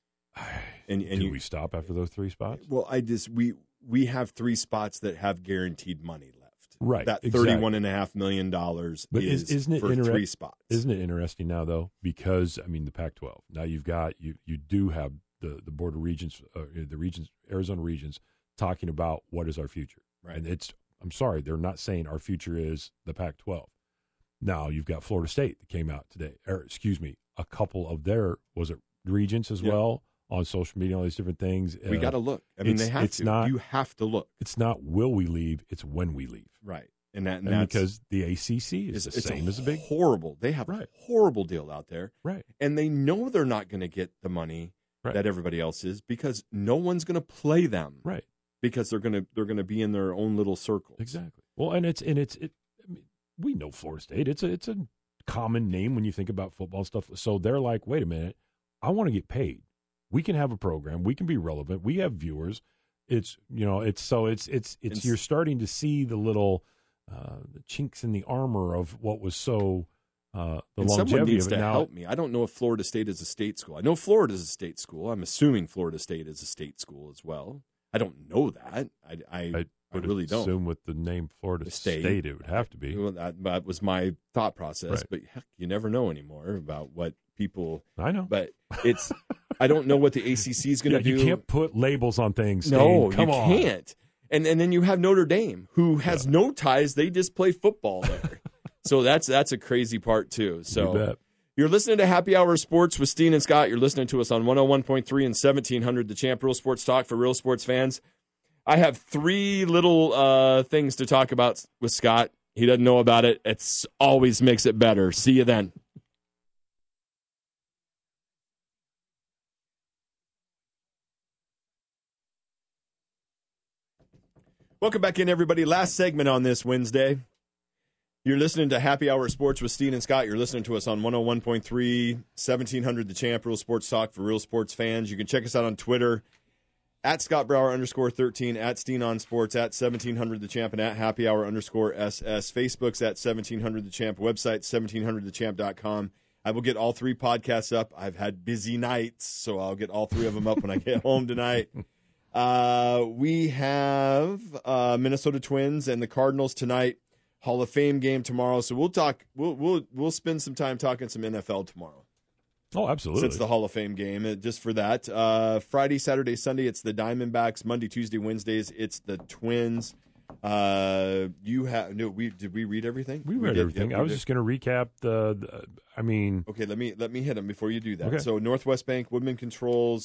And, and do you, we stop after those three spots? Well, I just we we have three spots that have guaranteed money left. Right, that exactly. thirty-one and a half million dollars but is, is isn't it for inter- three spots. Isn't it interesting now though? Because I mean, the Pac twelve. Now you've got you you do have the the Board of Regents, uh, the regions, Arizona regions, talking about what is our future. Right. And it's I'm sorry, they're not saying our future is the Pac twelve. Now you've got Florida State that came out today, or excuse me, a couple of their was it regents as yep. well on social media, all these different things. We uh, got to look. I mean, they have it's to. Not, you have to look. It's not will we leave? It's when we leave. Right. And that and, and that's, because the A C C is it's, the it's same a as a big horrible. They have right. a horrible deal out there, right? And they know they're not going to get the money right. that everybody else is because no one's going to play them, right? Because they're going to they're going to be in their own little circles. Exactly. Well, and it's and it's it. I mean, we know Florida State. It's a it's a common name when you think about football stuff. So they're like, wait a minute, I want to get paid. We can have a program. We can be relevant. We have viewers. It's you know it's so it's it's it's, it's you're starting to see the little. Uh, the chinks in the armor of what was so uh, the and longevity someone needs of it to now. Help me. I don't know if Florida State is a state school. I know Florida is a state school. I'm assuming Florida State is a state school as well. I don't know that. I I, I, I really don't. Assume with the name Florida State, State, it would have to be. Well, that, that was my thought process. Right. But heck, you never know anymore about what people. I know, but it's. I don't know what the A C C is going to yeah, do. You can't put labels on things. No, Come you on. can't. And and then you have Notre Dame, who has yeah. no ties. They just play football there. So that's that's a crazy part, too. So you you're listening to Happy Hour Sports with Steen and Scott. You're listening to us on one oh one point three and seventeen hundred, The Champ, Real Sports Talk for real sports fans. I have three little uh, things to talk about with Scott. He doesn't know about it. It always makes it better. See you then. Welcome back in, everybody. Last segment on this Wednesday. You're listening to Happy Hour Sports with Steen and Scott. You're listening to us on one oh one point three, seventeen hundred The Champ, Real Sports Talk for real sports fans. You can check us out on Twitter, at Scott Brower underscore thirteen, at Steen on Sports, at seventeen hundred The Champ, and at Happy Hour underscore S S. Facebook's at seventeen hundred The Champ, website seventeen hundred the champ dot com. I will get all three podcasts up. I've had busy nights, so I'll get all three of them up when I get home tonight. Uh, we have uh, Minnesota Twins and the Cardinals tonight. Hall of Fame game tomorrow. So we'll talk. We'll we'll we'll spend some time talking some N F L tomorrow. Oh, absolutely. Since the Hall of Fame game, uh, just for that. Uh, Friday, Saturday, Sunday, it's the Diamondbacks. Monday, Tuesday, Wednesdays, it's the Twins. Uh, you have no. We did we read everything? We read we everything. Yeah, I we was did. just going to recap the, the. I mean, okay. Let me let me hit them before you do that. Okay. So Northwest Bank, Woodman Controls,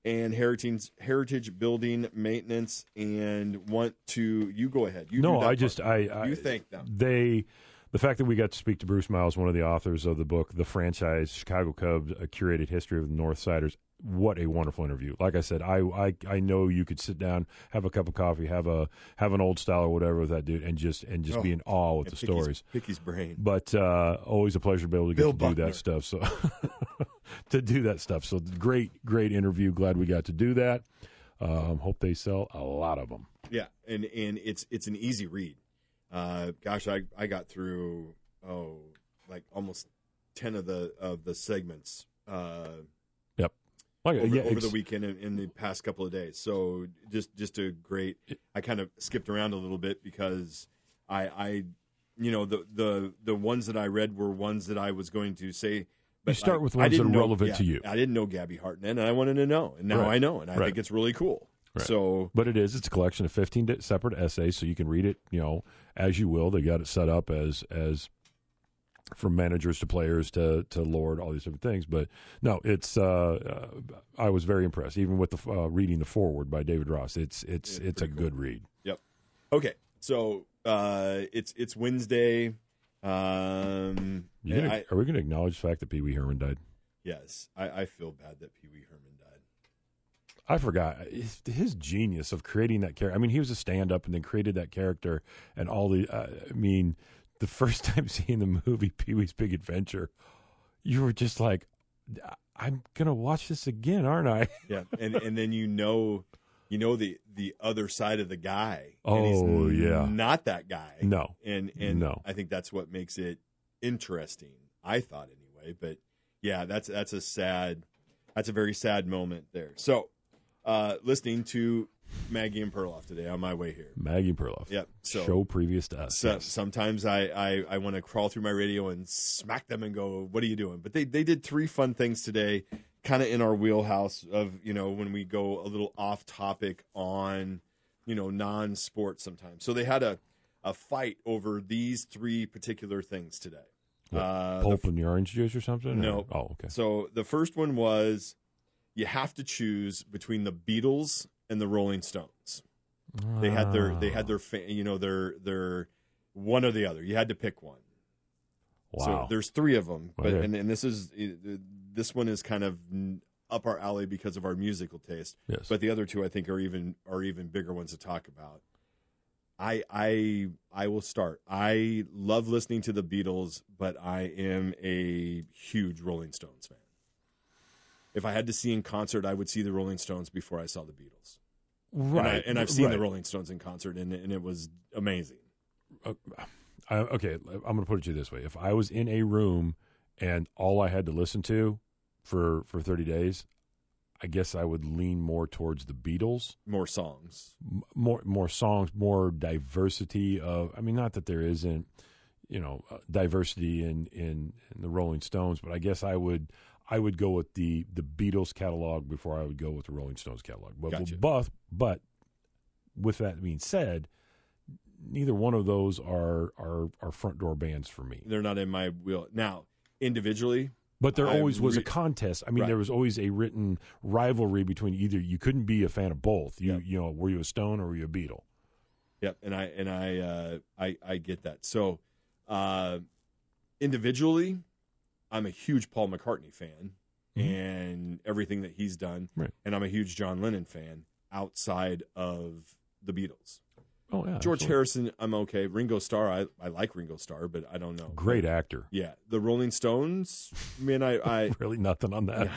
and heritage heritage building maintenance, and want to you go ahead. You no, do that I just I, I you thank them. They the fact that we got to speak to Bruce Miles, one of the authors of the book, The Franchise: Chicago Cubs: A Curated History of the Northsiders. What a wonderful interview! Like I said, I, I I know you could sit down, have a cup of coffee, have a have an old style or whatever with that dude, and just and just oh, be in awe with the pick stories. His, pick his brain. But uh, always a pleasure to be able to get Bill to Buckner. do that stuff. So to do that stuff. So great, great interview. Glad we got to do that. Um, hope they sell a lot of them. Yeah, and and it's it's an easy read. Uh, gosh, I I got through oh like almost ten of the of the segments. Uh, yep. Like, over, yeah, over ex- the weekend in, in the past couple of days. So just just a great. I kind of skipped around a little bit because I I you know the the the ones that I read were ones that I was going to say. But you start I, with I ones that are didn't know, relevant yeah, to you. I didn't know Gabby Hartnett, and I wanted to know, and now Right. I know, and I Right. think it's really cool. Right. So, but it is. It's a collection of fifteen di- separate essays, so you can read it, you know, as you will. They got it set up as as from managers to players to to Lord, all these different things. But no, it's. Uh, uh, I was very impressed, even with the uh, reading the foreword by David Ross. It's it's It's it's a pretty cool. good read. Yep. Okay, so uh, it's it's Wednesday. Um, You and gonna, I, are we going to acknowledge the fact that Pee Wee Herman died? yes, I, I feel bad that Pee Wee Herman died. I forgot his, his genius of creating that character. I mean, he was a stand-up and then created that character and all the. Uh, I mean, the first time seeing the movie Pee Wee's Big Adventure, you were just like, "I'm gonna watch this again, aren't I?" Yeah, and and then you know, you know the the other side of the guy. and Oh, he's yeah. not that guy. No, and and No. I think that's what makes it interesting. I thought anyway, but yeah, that's that's a sad, that's a very sad moment there. So, uh, listening to Maggie and Perloff today on my way here. Maggie Perloff. Yep. So Show previous to us. So, yes. sometimes I, I, I want to crawl through my radio and smack them and go, what are you doing? But they, they did three fun things today, kind of in our wheelhouse of, you know, when we go a little off topic on, you know, non-sport sometimes. So they had a, a fight over these three particular things today. What, Uh, Pulp the, and the orange juice or something? No. Or- oh, okay. So the first one was you have to choose between the Beatles and the Rolling Stones. They had their they had their fa- you know their their one or the other. You had to pick one. Wow. So there's three of them, but Okay. and, and this is this one is kind of up our alley because of our musical taste. Yes. But the other two I think are even are even bigger ones to talk about. I I I will start. I love listening to the Beatles, but I am a huge Rolling Stones fan. If I had to see in concert, I would see the Rolling Stones before I saw the Beatles. right. And, I, and I've seen right. the Rolling Stones in concert, and, and it was amazing. Uh, I, okay, I'm going to put it to you this way: if I was in a room and all I had to listen to for for thirty days, I guess I would lean more towards the Beatles. More songs. M- more more songs, more diversity of. I mean, not that there isn't, you know, uh, diversity in, in in the Rolling Stones, but I guess I would I would go with the the Beatles catalog before I would go with the Rolling Stones catalog. But Gotcha. but but with that being said, neither one of those are are are front door bands for me. They're not in my wheel. Now, individually, But there I always was a re- contest. I mean, Right. there was always a written rivalry between either. You couldn't be a fan of both. You Yep. you know, were you a Stone or were you a Beatle? yep, and I and I uh, I I get that. So, uh, individually, I'm a huge Paul McCartney fan Mhm. and everything that he's done, Right. and I'm a huge John Lennon fan outside of the Beatles. Oh yeah, George absolutely. Harrison, I'm okay. Ringo Starr, I, I like Ringo Starr, but I don't know. Great actor. Yeah, the Rolling Stones. Man, I, I Really nothing on that.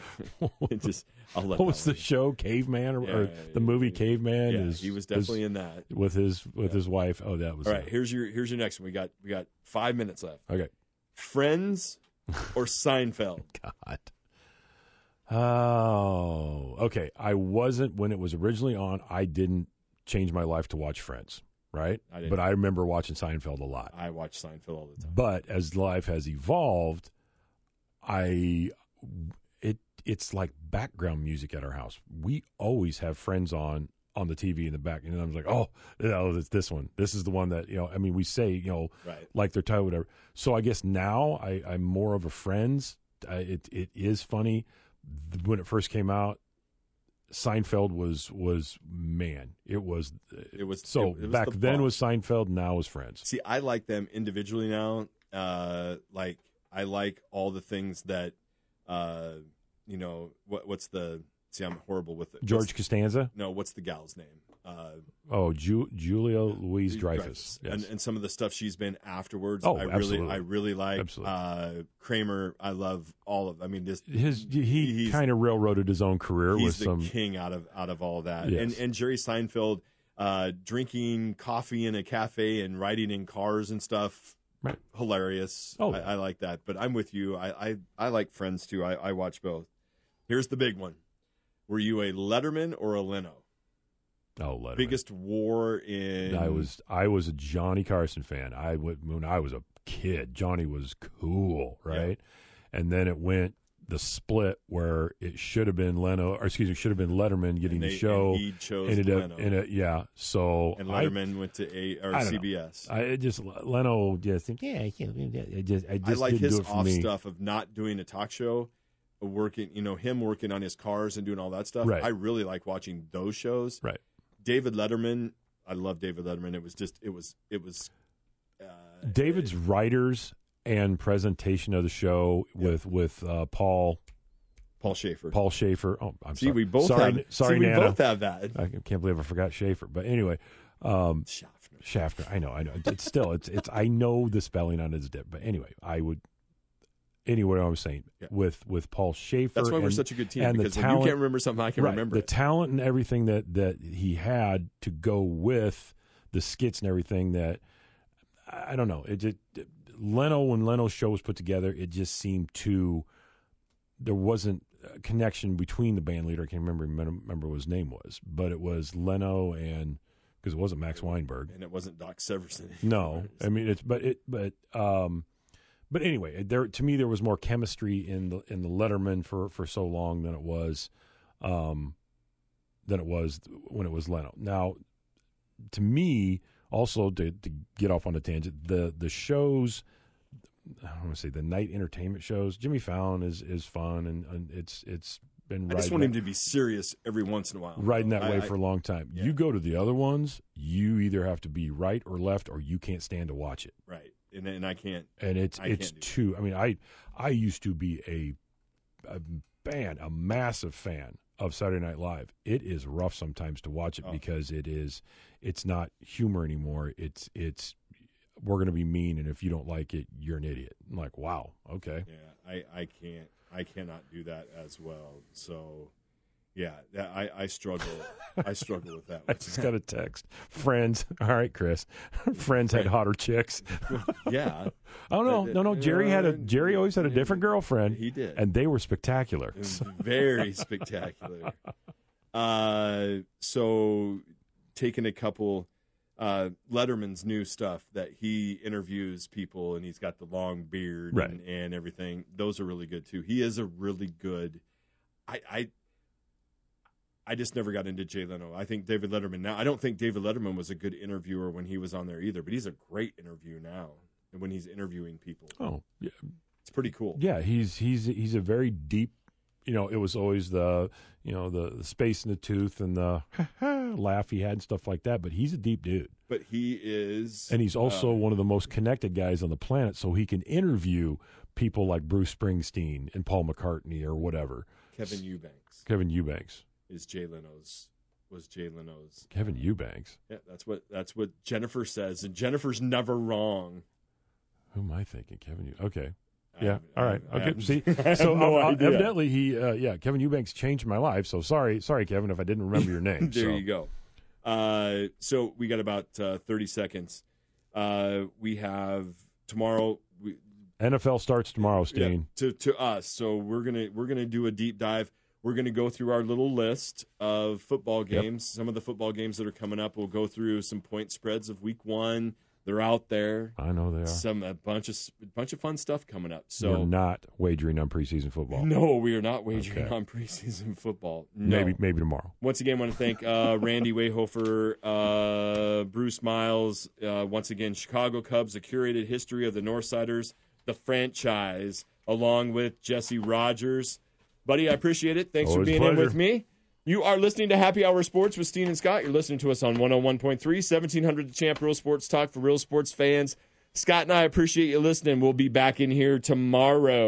it just I'll let What was that the show Caveman or, Yeah, or the movie yeah, Caveman? Yeah, is, he was is definitely in that. with his with Yeah. his wife. Oh, that was All right, it. here's your here's your next one. We got we got five minutes left. Okay. Friends or Seinfeld? God. Oh, okay. I wasn't when it was originally on. I didn't change my life to watch Friends, right? I didn't. But I remember watching Seinfeld a lot. I watch Seinfeld all the time. But as life has evolved, I it it's like background music at our house. We always have Friends on on the T V in the back, and I was like, oh, no, it's this one. This is the one that you know. I mean, we say you know, Right. like their title, whatever. So I guess now I, I'm more of a Friends. I, it it is funny when it first came out. Seinfeld was was man. It was It was so it, it was back the then bomb. was Seinfeld. Now was Friends. See, I like them individually now. Uh, like I like all the things that, uh, you know, what what's the? See, I'm horrible with it. George What's, Costanza. no, what's the gal's name? Uh, Oh, Ju- Julia Louise Dreyfus. Yes. and, and some of the stuff she's been afterwards. Oh, I really, absolutely. I really like. Absolutely. Uh, Kramer, I love all of. I mean, this His he he's- kind of railroaded his own career he's with the some. king out of out of all that. Yes. And and Jerry Seinfeld, uh, drinking coffee in a cafe and riding in cars and stuff. Right. Hilarious. Oh, I, yeah. I like that. But I'm with you. I, I, I like Friends too. I, I watch both. Here's the big one. Were you a Letterman or a Leno? Oh, Letterman. Biggest war in. I was I was a Johnny Carson fan. I went when I was a kid. Johnny was cool, right? And then it went the split where it should have been Leno, or excuse me, should have been Letterman getting and they, the show. And he chose ended Leno. up in it, yeah. So and I- Letterman went to a or I don't C B S. I it just Leno just yeah, I can't- I just I just I like didn't his do it for off me. stuff of not doing a talk show, working, you know, him working on his cars and doing all that stuff. Right. I really like watching those shows. Right. David Letterman, I love David Letterman. It was just, it was, it was. Uh, David's writers and presentation of the show with with uh, Paul Paul Schaefer. Paul Schaefer. Oh, I'm See, sorry. we both sorry, have. sorry, see, we Nana. both have that. I can't believe I forgot Schaefer. But anyway, um, Schaffner. Schaffner. I know, I know. It's still, it's, it's. I know the spelling on his dip, but anyway, I would. Anyway, I was saying Yeah. with with Paul Schaefer. That's why and, we're such a good team and the because when talent, you can't remember something, I can right, remember the it. talent and everything that that he had to go with the skits and everything. That I I don't know. It just Leno when Leno's show was put together, it just seemed to there wasn't a connection between the band leader. I can't remember remember what his name was, but it was Leno and because it wasn't Max Weinberg. and it wasn't Doc Severson. No, I mean it's but it but um, but anyway, there to me there was more chemistry in the in the Letterman for, for so long than it was, um, than it was when it was Leno. Now, to me, also to to get off on a tangent, the the shows. I don't want to say the night entertainment shows. Jimmy Fallon is is fun and, and it's it's been. I just want him to be serious every once in a while. riding that I- way I- for a long time. yeah. You go to the other ones, you either have to be right or left, or you can't stand to watch it. Right, and and I can't. And it's I it's can't do too. I mean, I I used to be a a fan, a massive fan of Saturday Night Live. It is rough sometimes to watch it Oh. because it is it's not humor anymore. It's it's we're going to be mean, and if you don't like it, you're an idiot. I'm like, wow, okay. Yeah, I, I can't. I cannot do that as well. So, yeah, that, I I struggle. I struggle with that. I one. just got a text. Friends. All right, Chris. Friends had hotter chicks. Yeah, Oh no, no, no. Jerry had a Jerry always had a different girlfriend. he did. And they were spectacular. It was very spectacular. Uh, so taking a couple uh, Letterman's new stuff that he interviews people and he's got the long beard Right. and, and everything. Those are really good too. He is a really good. I, I I just never got into Jay Leno. I think David Letterman now. I don't think David Letterman was a good interviewer when he was on there either, but he's a great interview now. And when he's interviewing people, Oh, yeah. it's pretty cool. Yeah, he's he's he's a very deep. You know, it was always the you know the, the space in the tooth and the laugh he had and stuff like that. But he's a deep dude, But he is, and he's also uh, one of the most connected guys on the planet. So he can interview people like Bruce Springsteen and Paul McCartney or whatever. Kevin Eubanks. Kevin Eubanks. Is Jay Leno's was Jay Leno's Kevin Eubanks. yeah that's what that's what Jennifer says, and Jennifer's never wrong. Who am I thinking? Kevin Eubanks. Okay. I Yeah. have- All right. I Okay. have- See, I have so no uh, idea. evidently he, uh, yeah, Kevin Eubanks changed my life. So sorry, sorry, Kevin, if I didn't remember your name. there so. you go. Uh, so we got about uh, thirty seconds. Uh, we have tomorrow. We, N F L starts tomorrow, yeah, Steen. to to us. So we're gonna we're gonna do a deep dive. We're going to go through our little list of football games. Some of the football games that are coming up. We'll go through some point spreads of week one. They're out there. I know they are. Some a bunch of a bunch of fun stuff coming up. So So we're not wagering on preseason football. no, we are not wagering Okay. on preseason football. No. Maybe maybe tomorrow. Once again, I want to thank uh, Randy Wayhofer, uh, Bruce Miles. Uh, once again, Chicago Cubs, a curated history of the Northsiders, the franchise, along with Jesse Rogers. Buddy, I appreciate it. Thanks Always for a being in pleasure. with me. You are listening to Happy Hour Sports with Steen and Scott. You're listening to us on one oh one point three, seventeen hundred The Champ, Real Sports Talk for real sports fans. Scott and I appreciate you listening. We'll be back in here tomorrow.